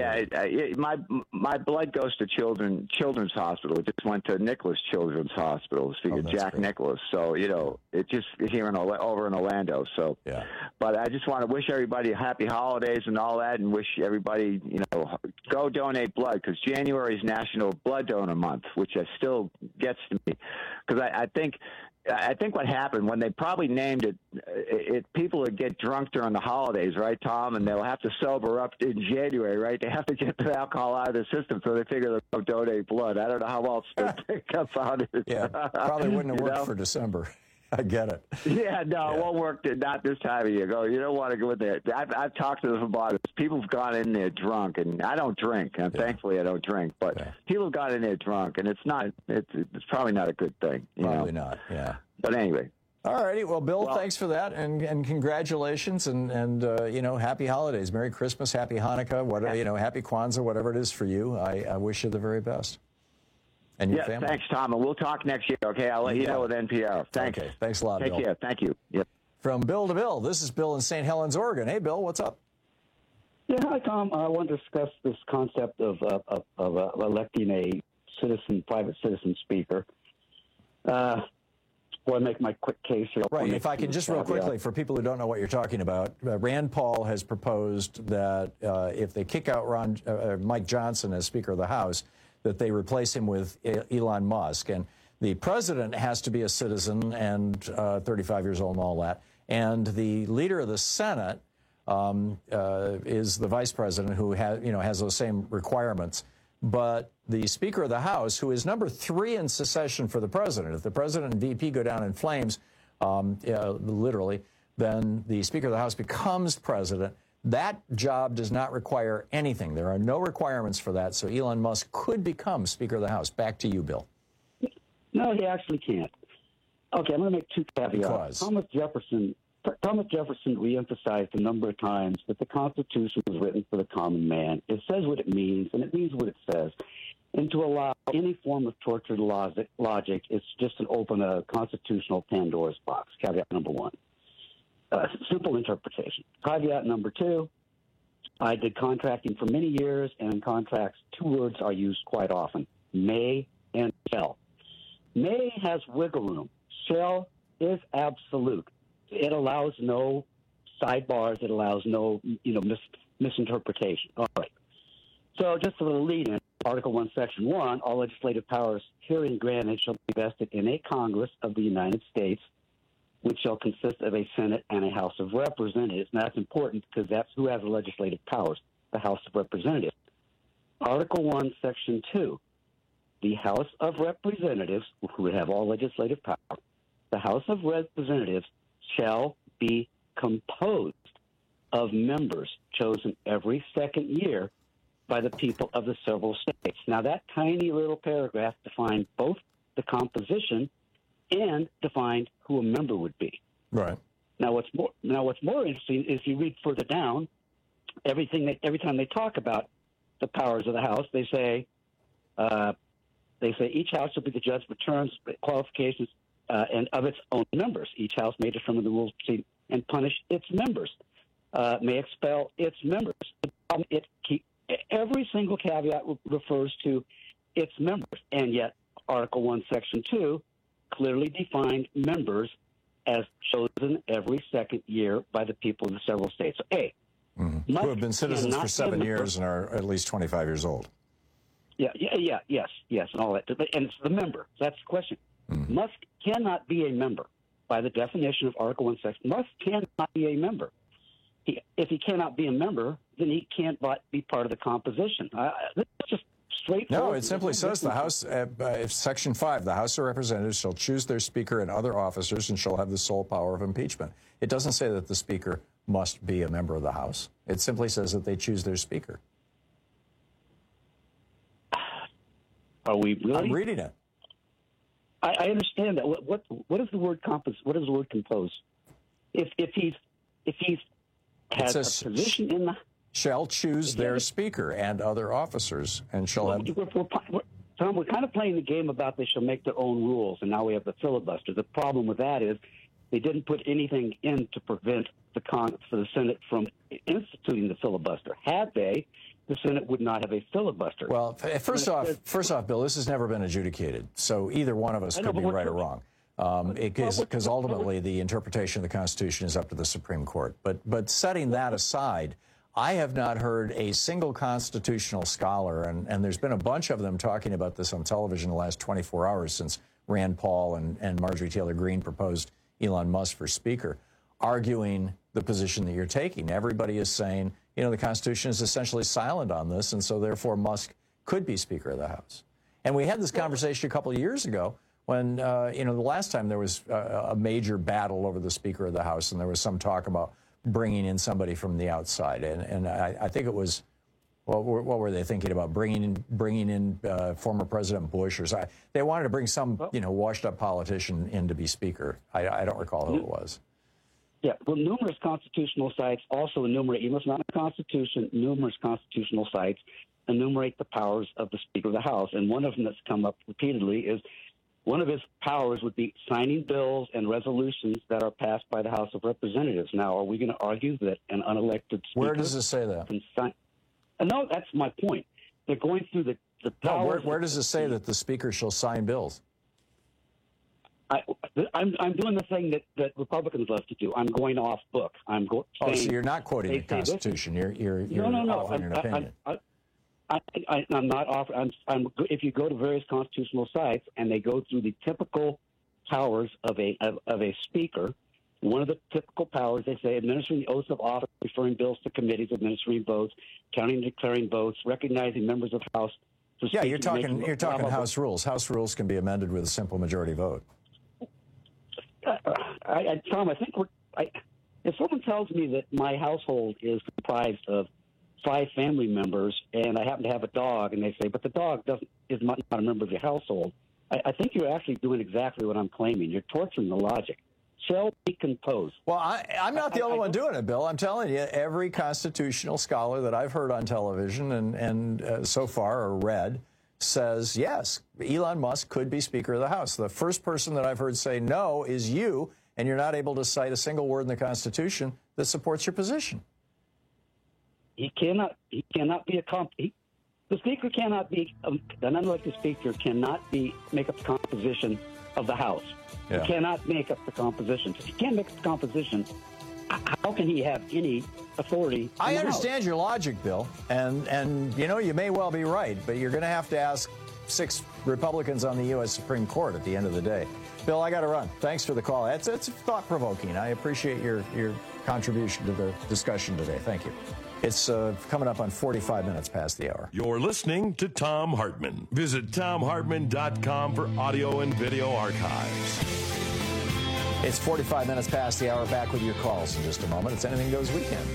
My blood goes to Children's Hospital. It just went to Nicholas Children's Hospital. Jack great. Nicholas. So it just here over in Orlando. So but I just want to wish everybody happy holidays and all that, and wish everybody go donate blood, because January is National Blood Donor Month, which still gets to me, because I think what happened when they probably named it, people would get drunk during the holidays, right, Tom? And they'll have to sober up in January, right? They have to get the alcohol out of their system, so they figure they'll donate blood. I don't know how else they pick up on it. Yeah, probably wouldn't have worked for December. I get it. Yeah, no, it won't work. Not this time of year. You don't want to go in there. I've talked to them about it. People have gone in there drunk, and I don't drink. And thankfully, I don't drink. But people have gone in there drunk, and it's probably not a good thing. Probably not. Yeah. But anyway. All righty. Well, Bill, thanks for that, and congratulations, and happy holidays, Merry Christmas, Happy Hanukkah, Happy Kwanzaa, whatever it is for you. I wish you the very best. And your family. Thanks, Tom, and we'll talk next year. Okay, I'll let you know with NPR. Thanks. Okay, thanks a lot, Bill. Take care. Thank you. Yep. From Bill to Bill, this is Bill in St. Helens, Oregon. Hey, Bill, what's up? Yeah, hi, Tom. I want to discuss this concept of electing a private citizen speaker. I want to make my quick case here. Right. If I can just real quickly, for people who don't know what you're talking about, Rand Paul has proposed that if they kick out Mike Johnson as Speaker of the House, that they replace him with Elon Musk. And the president has to be a citizen and 35 years old and all that. And the leader of the Senate is the vice president, who has those same requirements. But the Speaker of the House, who is number 3 in succession for the president, if the president and VP go down in flames, literally, then the Speaker of the House becomes president. That job does not require anything. There are no requirements for that, so Elon Musk could become Speaker of the House. Back to you, Bill. No, he actually can't. Okay, I'm going to make two caveats. Because? Thomas Jefferson reemphasized a number of times that the Constitution was written for the common man. It says what it means, and it means what it says. And to allow any form of tortured logic is just to open a constitutional Pandora's box. Caveat number one. Simple interpretation. Caveat number two, I did contracting for many years, and in contracts, two words are used quite often, may and shall. May has wiggle room. Shall is absolute. It allows no sidebars. It allows no, misinterpretation. All right. So just for the lead-in, Article 1, Section 1, all legislative powers herein granted shall be vested in a Congress of the United States, which shall consist of a Senate and a House of Representatives. And that's important because that's who has the legislative powers, the House of Representatives. Article 1, Section 2, the House of Representatives, who would have all legislative power, the House of Representatives shall be composed of members chosen every second year by the people of the several states. Now, that tiny little paragraph defined both the composition and defined who a member would be. Right. Now, what's more interesting is you read further down, every time they talk about the powers of the House, they say each House shall be the judge of terms, qualifications, and of its own members. Each House may determine the rules and punish its members, may expel its members. Every single caveat refers to its members, and yet Article 1, Section 2 clearly defined members as chosen every second year by the people of the several states. So, who have been citizens for 7 years and are at least 25 years old. Yes, and all that. And it's the member. That's the question. Musk cannot be a member by the definition of Article 1, Section. Musk cannot be a member. If he cannot be a member, then he can't be part of the composition. That's just straightforward. No, it simply says the House, Section 5, the House of Representatives shall choose their Speaker and other officers and shall have the sole power of impeachment. It doesn't say that the Speaker must be a member of the House. It simply says that they choose their Speaker. Are we really? I'm reading it. I understand that. What is the word compose? What is the word compose? If he's has a position in the shall choose their Speaker and other officers and shall have. Tom, we're kind of playing the game about they shall make their own rules, and now we have the filibuster. The problem with that is they didn't put anything in to prevent the Senate from instituting the filibuster. Had they, the Senate would not have a filibuster. Well, first off, Bill, this has never been adjudicated, so either one of us could be right or wrong. Because ultimately the interpretation of the Constitution is up to the Supreme Court. But setting that aside, I have not heard a single constitutional scholar, and there's been a bunch of them talking about this on television the last 24 hours since Rand Paul and Marjorie Taylor Greene proposed Elon Musk for Speaker, arguing the position that you're taking. Everybody is saying, the Constitution is essentially silent on this, and so therefore Musk could be Speaker of the House. And we had this conversation a couple of years ago when, the last time there was a major battle over the Speaker of the House, and there was some talk about bringing in somebody from the outside. And I think it was, what were they thinking about? Bringing in former President Bush or something. They wanted to bring some, washed-up politician in to be Speaker. I don't recall who it was. Yeah, well, numerous constitutional sites also enumerate, even if it's not in the Constitution, numerous constitutional sites enumerate the powers of the Speaker of the House. And one of them that's come up repeatedly is one of his powers would be signing bills and resolutions that are passed by the House of Representatives. Now, are we going to argue that an unelected Speaker... Where does it say that? No, that's my point. They're going through the powers... No, where does it say that the Speaker shall sign bills? I'm doing the thing that Republicans love to do. I'm going off book. So you're not quoting the Constitution. You're offering an opinion. I'm not offering. If you go to various constitutional sites and they go through the typical powers of a speaker, one of the typical powers they say administering the oaths of office, referring bills to committees, administering votes, counting and declaring votes, recognizing members of the House. Yeah, you're talking House rules. House rules can be amended with a simple majority vote. Tom, I think If someone tells me that my household is comprised of 5 family members and I happen to have a dog, and they say, but the dog is not a member of your household, I think you're actually doing exactly what I'm claiming. You're torturing the logic. Shall be composed. Well, I'm not the only one doing it, Bill. I'm telling you, every constitutional scholar that I've heard on television and so far or read says, yes, Elon Musk could be Speaker of the House. The first person that I've heard say no is you, and you're not able to cite a single word in the Constitution that supports your position. He cannot be the Speaker cannot be, an unelected Speaker cannot make up the composition of the House. Yeah. He cannot make up the composition. If he can't make up the composition, how can he have any authority? I understand your logic, Bill, and you may well be right, but you're going to have to ask 6 Republicans on the U.S. Supreme Court at the end of the day. Bill, I got to run. Thanks for the call. It's thought-provoking. I appreciate your contribution to the discussion today. Thank you. It's coming up on 45 minutes past the hour. You're listening to Thom Hartmann. Visit ThomHartmann.com for audio and video archives. It's 45 minutes past the hour. Back with your calls in just a moment. It's Anything Goes Weekend.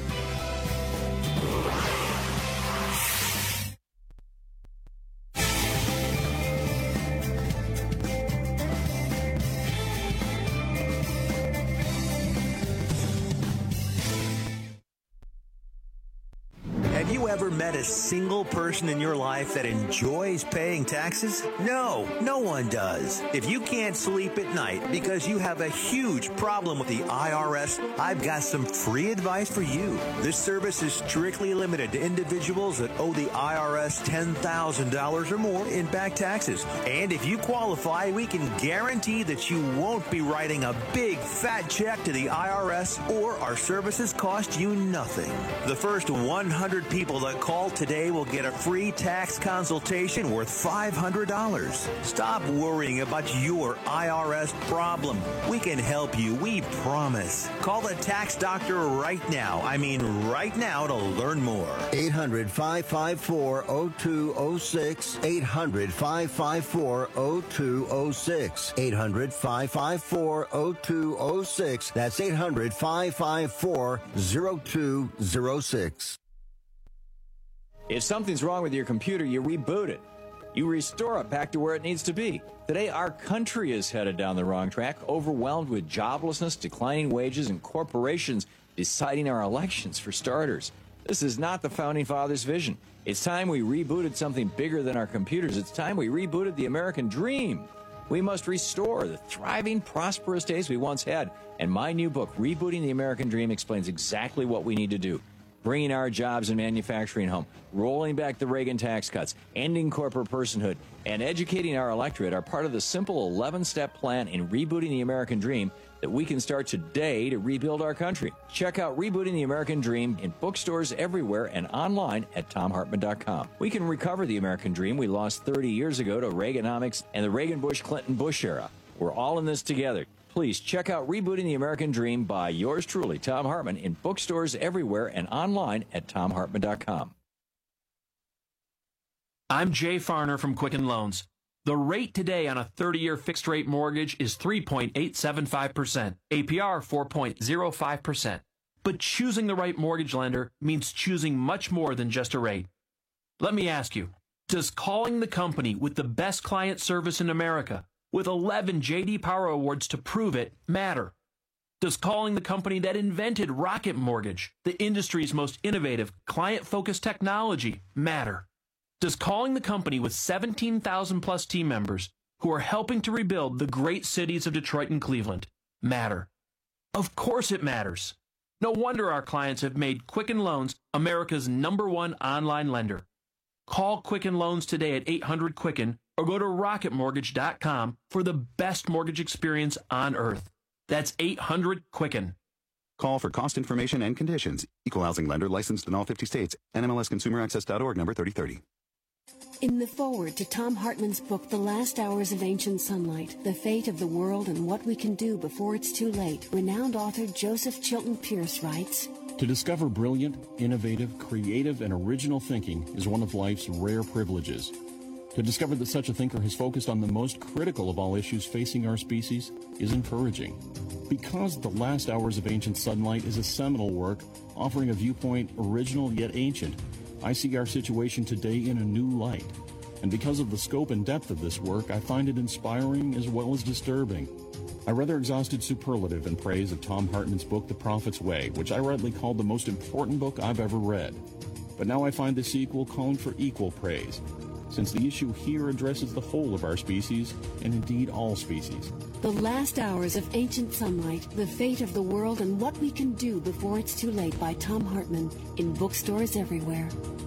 Ever met a single person in your life that enjoys paying taxes? No, no one does. If you can't sleep at night because you have a huge problem with the IRS, I've got some free advice for you. This service is strictly limited to individuals that owe the IRS $10,000 or more in back taxes. And if you qualify, we can guarantee that you won't be writing a big fat check to the IRS, or our services cost you nothing. The first 100 people that call today will get a free tax consultation worth $500. Stop worrying about your IRS problem. We can help you, we promise. Call the tax doctor right now. I mean right now, to learn more. 800-554-0206. 800-554-0206. 800-554-0206. That's 800-554-0206. If something's wrong with your computer, you reboot it. You restore it back to where it needs to be. Today, our country is headed down the wrong track, overwhelmed with joblessness, declining wages, and corporations deciding our elections, for starters. This is not the Founding Fathers' vision. It's time we rebooted something bigger than our computers. It's time we rebooted the American dream. We must restore the thriving, prosperous days we once had. And my new book, Rebooting the American Dream, explains exactly what we need to do. Bringing our jobs and manufacturing home, rolling back the Reagan tax cuts, ending corporate personhood, and educating our electorate are part of the simple 11-step plan in rebooting the American dream that we can start today to rebuild our country. Check out Rebooting the American Dream in bookstores everywhere and online at ThomHartmann.com. We can recover the American dream we lost 30 years ago to Reaganomics and the Reagan-Bush-Clinton-Bush era. We're all in this together. Please check out Rebooting the American Dream by yours truly, Thom Hartmann, in bookstores everywhere and online at ThomHartmann.com. I'm Jay Farner from Quicken Loans. The rate today on a 30-year fixed-rate mortgage is 3.875%, APR 4.05%. But choosing the right mortgage lender means choosing much more than just a rate. Let me ask you, does calling the company with the best client service in America, with 11 J.D. Power Awards to prove it, matter? Does calling the company that invented Rocket Mortgage, the industry's most innovative, client-focused technology, matter? Does calling the company with 17,000-plus team members who are helping to rebuild the great cities of Detroit and Cleveland matter? Of course it matters. No wonder our clients have made Quicken Loans America's #1 online lender. Call Quicken Loans today at 800-QUICKEN or go to rocketmortgage.com for the best mortgage experience on earth. That's 800-QUICKEN. Call for cost information and conditions. Equal housing lender licensed in all 50 states. NMLSConsumerAccess.org number 3030. In the foreword to Thom Hartmann's book, The Last Hours of Ancient Sunlight, The Fate of the World and What We Can Do Before It's Too Late, renowned author Joseph Chilton Pierce writes, To discover brilliant, innovative, creative, and original thinking is one of life's rare privileges. To discover that such a thinker has focused on the most critical of all issues facing our species is encouraging. Because The Last Hours of Ancient Sunlight is a seminal work offering a viewpoint original yet ancient, I see our situation today in a new light. And because of the scope and depth of this work, I find it inspiring as well as disturbing. I rather exhausted superlative in praise of Tom Hartman's book, The Prophet's Way, which I rightly called the most important book I've ever read. But now I find the sequel calling for equal praise, since the issue here addresses the whole of our species, and indeed all species. The Last Hours of Ancient Sunlight, The Fate of the World and What We Can Do Before It's Too Late by Tom Hartman, in bookstores everywhere.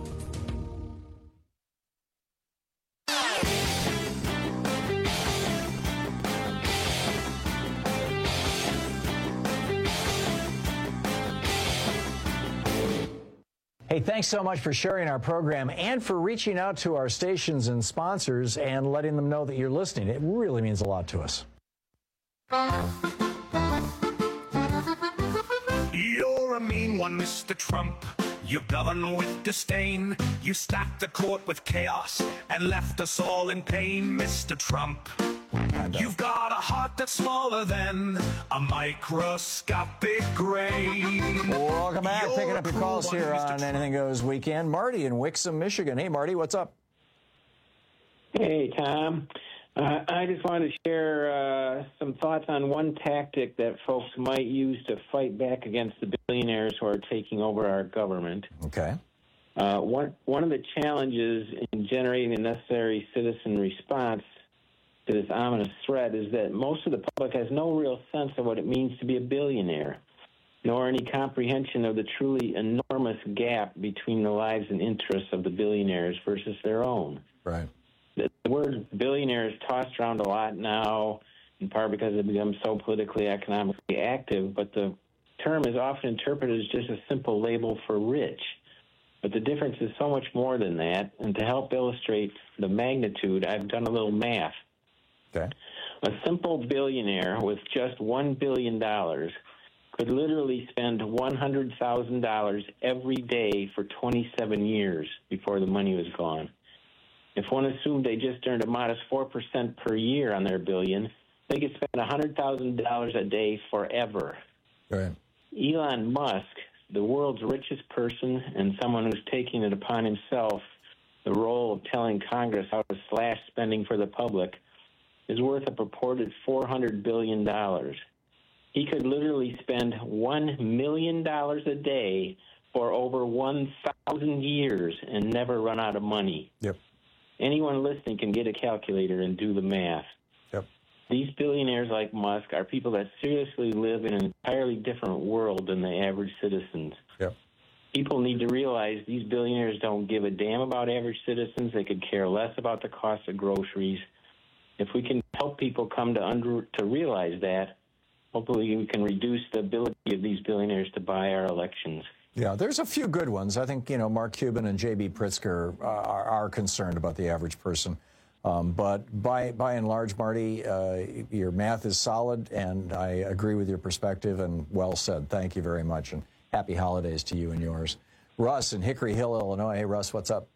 Hey, thanks so much for sharing our program and for reaching out to our stations and sponsors and letting them know that you're listening. It really means a lot to us. You're a mean one, Mr. Trump. You govern with disdain. You stacked the court with chaos and left us all in pain, Mr. Trump. You've got a heart that's smaller than a microscopic grain. Welcome back. Picking up your calls here on Anything Goes Weekend. Marty in Wixom, Michigan. Hey, Marty, what's up? Hey, Tom. I just wanted to share some thoughts on one tactic that folks might use to fight back against the billionaires who are taking over our government. Okay. One of the challenges in generating the necessary citizen response to this ominous threat is that most of the public has no real sense of what it means to be a billionaire, nor any comprehension of the truly enormous gap between the lives and interests of the billionaires versus their own. Right. The word billionaire is tossed around a lot now, in part because it becomes so politically, economically active, but the term is often interpreted as just a simple label for rich. But the difference is so much more than that, and to help illustrate the magnitude, I've done a little math. Okay. A simple billionaire with just $1 billion could literally spend $100,000 every day for 27 years before the money was gone. If one assumed they just earned a modest 4% per year on their billion, they could spend $100,000 a day forever. Right. Elon Musk, the world's richest person and someone who's taking it upon himself the role of telling Congress how to slash spending for the public, is worth a purported $400 billion. He could literally spend $1 million a day for over 1,000 years and never run out of money. Yep. Anyone listening can get a calculator and do the math. Yep. These billionaires like Musk are people that seriously live in an entirely different world than the average citizens. Yep. People need to realize these billionaires don't give a damn about average citizens. They could care less about the cost of groceries. If we can help people come to realize that, hopefully we can reduce the ability of these billionaires to buy our elections. Yeah, there's a few good ones. I think, Mark Cuban and J.B. Pritzker are concerned about the average person. But by and large, Marty, your math is solid, and I agree with your perspective, and well said. Thank you very much, and happy holidays to you and yours. Russ in Hickory Hill, Illinois. Hey, Russ, what's up?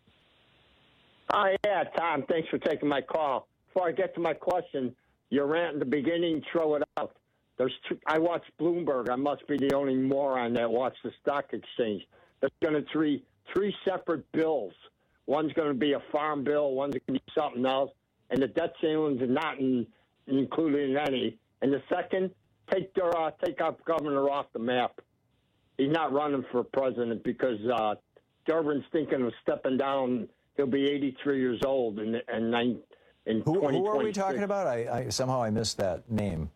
Yeah, Tom, thanks for taking my call. Before I get to my question, your rant in the beginning, throw it out. I watch Bloomberg. I must be the only moron that watched the stock exchange. There's going to be three separate bills. One's going to be a farm bill. One's going to be something else. And the debt ceilings are not included in any. And the second, take our governor off the map. He's not running for president because Durbin's thinking of stepping down. He'll be 83 years old in 2026. Who are we talking about? I somehow I missed that name.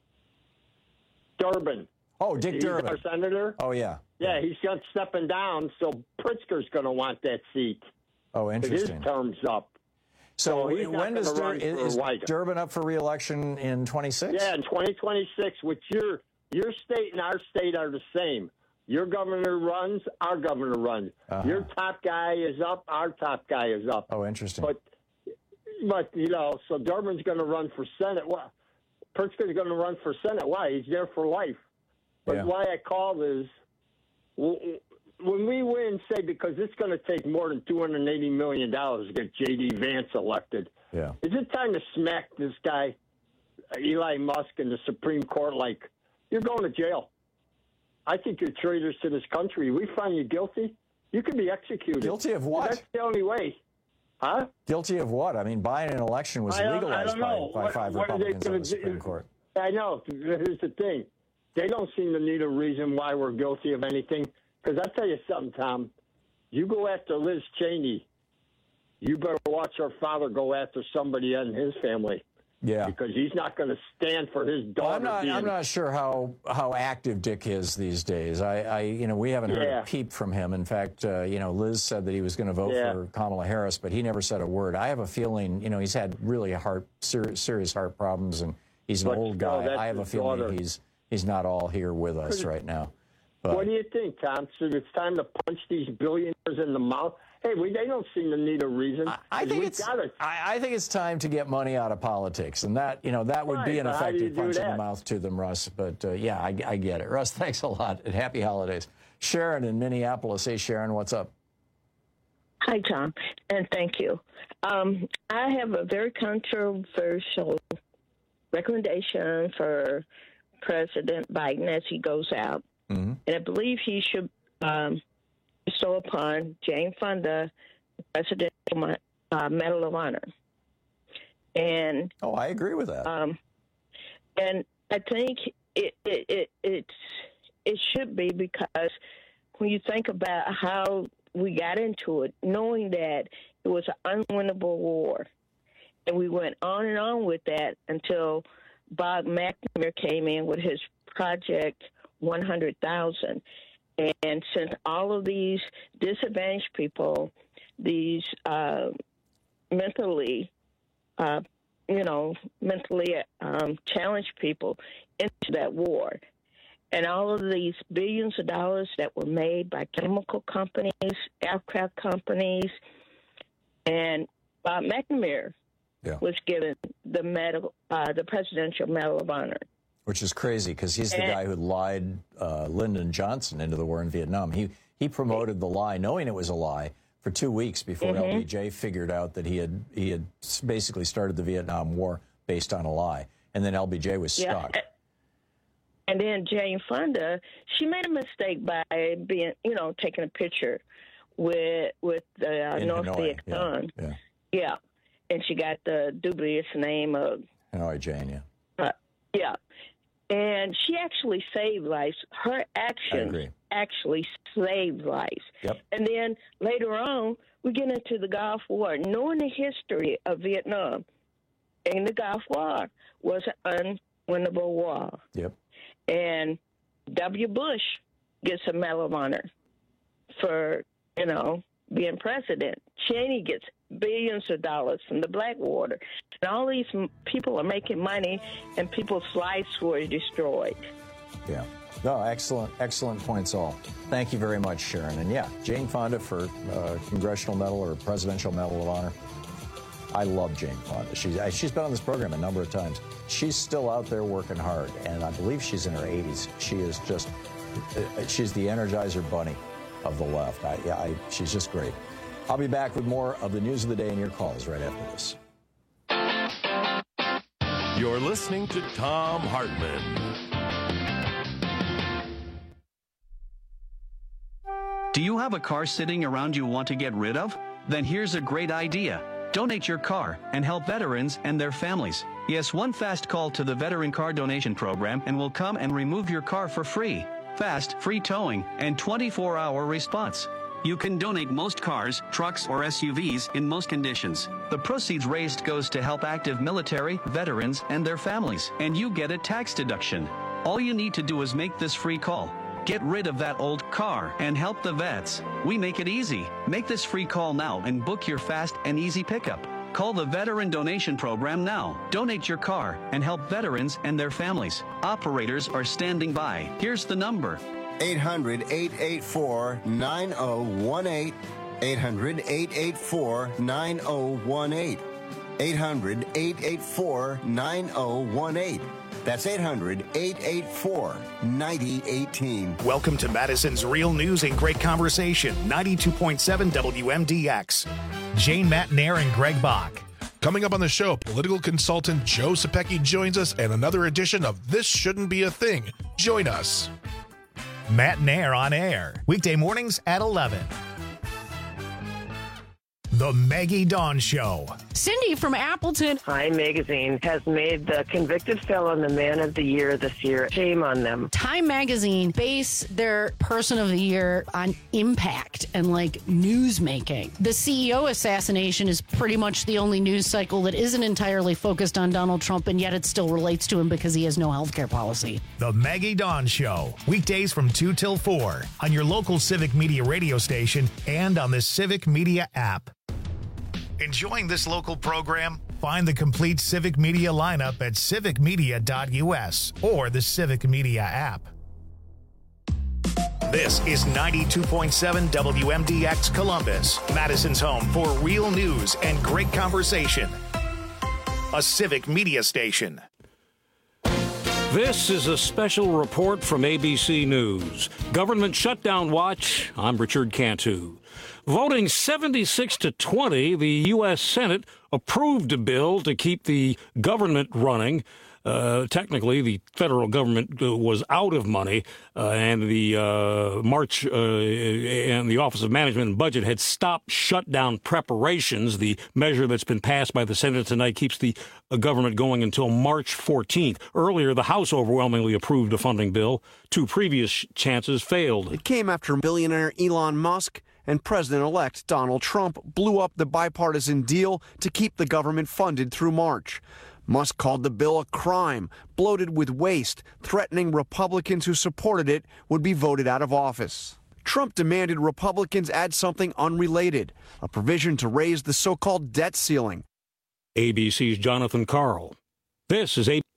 Durbin. Oh, Dick Durbin. Our senator. Oh, yeah. Yeah, he's stepping down, so Pritzker's going to want that seat. Oh, interesting. His term's up. So when is Durbin up for re-election in 26? Yeah, in 2026, which your state and our state are the same. Your governor runs, our governor runs. Uh-huh. Your top guy is up, our top guy is up. Oh, interesting. But so Durbin's going to run for Senate. Well, Pritzker's going to run for Senate. Why? He's there for life. But why I called is when we win didn't say because it's going to take more than $280 million to get J.D. Vance elected. Yeah. Is it time to smack this guy, Eli Musk, in the Supreme Court like, you're going to jail? I think you're traitors to this country. We find you guilty, you can be executed. Guilty of what? That's the only way. Huh? Guilty of what? I mean, buying an election was legalized by 5 Republicans on the Supreme Court. I know. Here's the thing. They don't seem to need a reason why we're guilty of anything. Because I'll tell you something, Tom. You go after Liz Cheney, you better watch her father go after somebody in his family. Yeah. Because he's not going to stand for his daughter. Well, I'm not sure how active Dick is these days. We haven't heard a peep from him. In fact, Liz said that he was going to vote for Kamala Harris, but he never said a word. I have a feeling, he's had really serious heart problems, and he's an old guy. I have a feeling he's not all here with us right now. But what do you think, Tom? So it's time to punch these billionaires in the mouth? Hey, they don't seem to need a reason. I think it's time to get money out of politics, and that would be an effective punch in the mouth to them, Russ. But I get it, Russ. Thanks a lot, and happy holidays. Sharon in Minneapolis. Hey, Sharon, what's up? Hi, Tom, and thank you. I have a very controversial recommendation for President Biden as he goes out, and I believe he should bestow upon Jane Fonda the Presidential Medal of Honor. And I agree with that. And I think it should be, because when you think about how we got into it, knowing that it was an unwinnable war, and we went on and on with that until Bob McNamara came in with his Project 100,000. And since all of these disadvantaged people, these mentally challenged people into that war, and all of these billions of dollars that were made by chemical companies, aircraft companies, and Bob McNamara was given the medal, the Presidential Medal of Honor. Which is crazy, because he's the guy who lied Lyndon Johnson into the war in Vietnam. He promoted the lie, knowing it was a lie, for 2 weeks before LBJ figured out that he had basically started the Vietnam War based on a lie. And then LBJ was stuck. And then Jane Fonda, she made a mistake by being, taking a picture with the North Viet Cong. Yeah. And she got the dubious name of Hanoi Jane, and she actually saved lives. Her actions actually saved lives. Yep. And then later on, we get into the Gulf War. Knowing the history of Vietnam, and the Gulf War was an unwinnable war. Yep. And W. Bush gets a Medal of Honor for, being president. Cheney gets billions of dollars from the Blackwater. And all these people are making money, and people's lives were destroyed. Yeah. No, excellent points all. Thank you very much, Sharon. And Jane Fonda for Congressional Medal or Presidential Medal of Honor. I love Jane Fonda. She's been on this program a number of times. She's still out there working hard, and I believe she's in her 80s. She is just, she's the Energizer Bunny of the left. She's just great. I'll be back with more of the news of the day and your calls right after this. You're listening to Thom Hartmann. Do you have a car sitting around you want to get rid of? Then here's a great idea. Donate your car and help veterans and their families. Yes, one fast call to the Veteran Car Donation Program and we'll come and remove your car for free. Fast, free towing, and 24-hour response. You can donate most cars, trucks, or SUVs in most conditions. The proceeds raised goes to help active military, veterans, and their families, and you get a tax deduction. All you need to do is make this free call. Get rid of that old car and help the vets. We make it easy. Make this free call now and book your fast and easy pickup. Call the Veteran Donation Program now. Donate your car and help veterans and their families. Operators are standing by. Here's the number. 800-884-9018. 800-884-9018. 800-884-9018. That's 800-884-9018. Welcome to Madison's Real News and Great Conversation, 92.7 WMDX. Jane Matnair and Greg Bach. Coming up on the show, political consultant Joe Sapecki joins us and another edition of This Shouldn't Be a Thing. Join us. Matnair on air, weekday mornings at 11. The Maggie Dawn Show. Cindy from Appleton. Time Magazine has made the convicted felon the Man of the Year this year. Shame on them. Time Magazine base their Person of the Year on impact and like news making. The CEO assassination is pretty much the only news cycle that isn't entirely focused on Donald Trump, and yet it still relates to him because he has no health care policy. The Maggie Dawn Show. Weekdays from 2 till 4 on your local Civic Media radio station and on the Civic Media app. Enjoying this local program? Find the complete Civic Media lineup at civicmedia.us or the Civic Media app. This is 92.7 WMDX Columbus, Madison's home for real news and great conversation. A Civic Media station. This is a special report from ABC News. Government Shutdown Watch. I'm Richard Cantu. Voting 76-20, the U.S. Senate approved a bill to keep the government running. Technically, the federal government was out of money, and the March and the Office of Management and Budget had stopped shutdown preparations. The measure that's been passed by the Senate tonight keeps the government going until March 14th. Earlier, the House overwhelmingly approved a funding bill. Two previous chances failed. It came after billionaire Elon Musk and President-elect Donald Trump blew up the bipartisan deal to keep the government funded through March. Musk called the bill a crime, bloated with waste, threatening Republicans who supported it would be voted out of office. Trump demanded Republicans add something unrelated, a provision to raise the so-called debt ceiling. ABC's Jonathan Karl. This is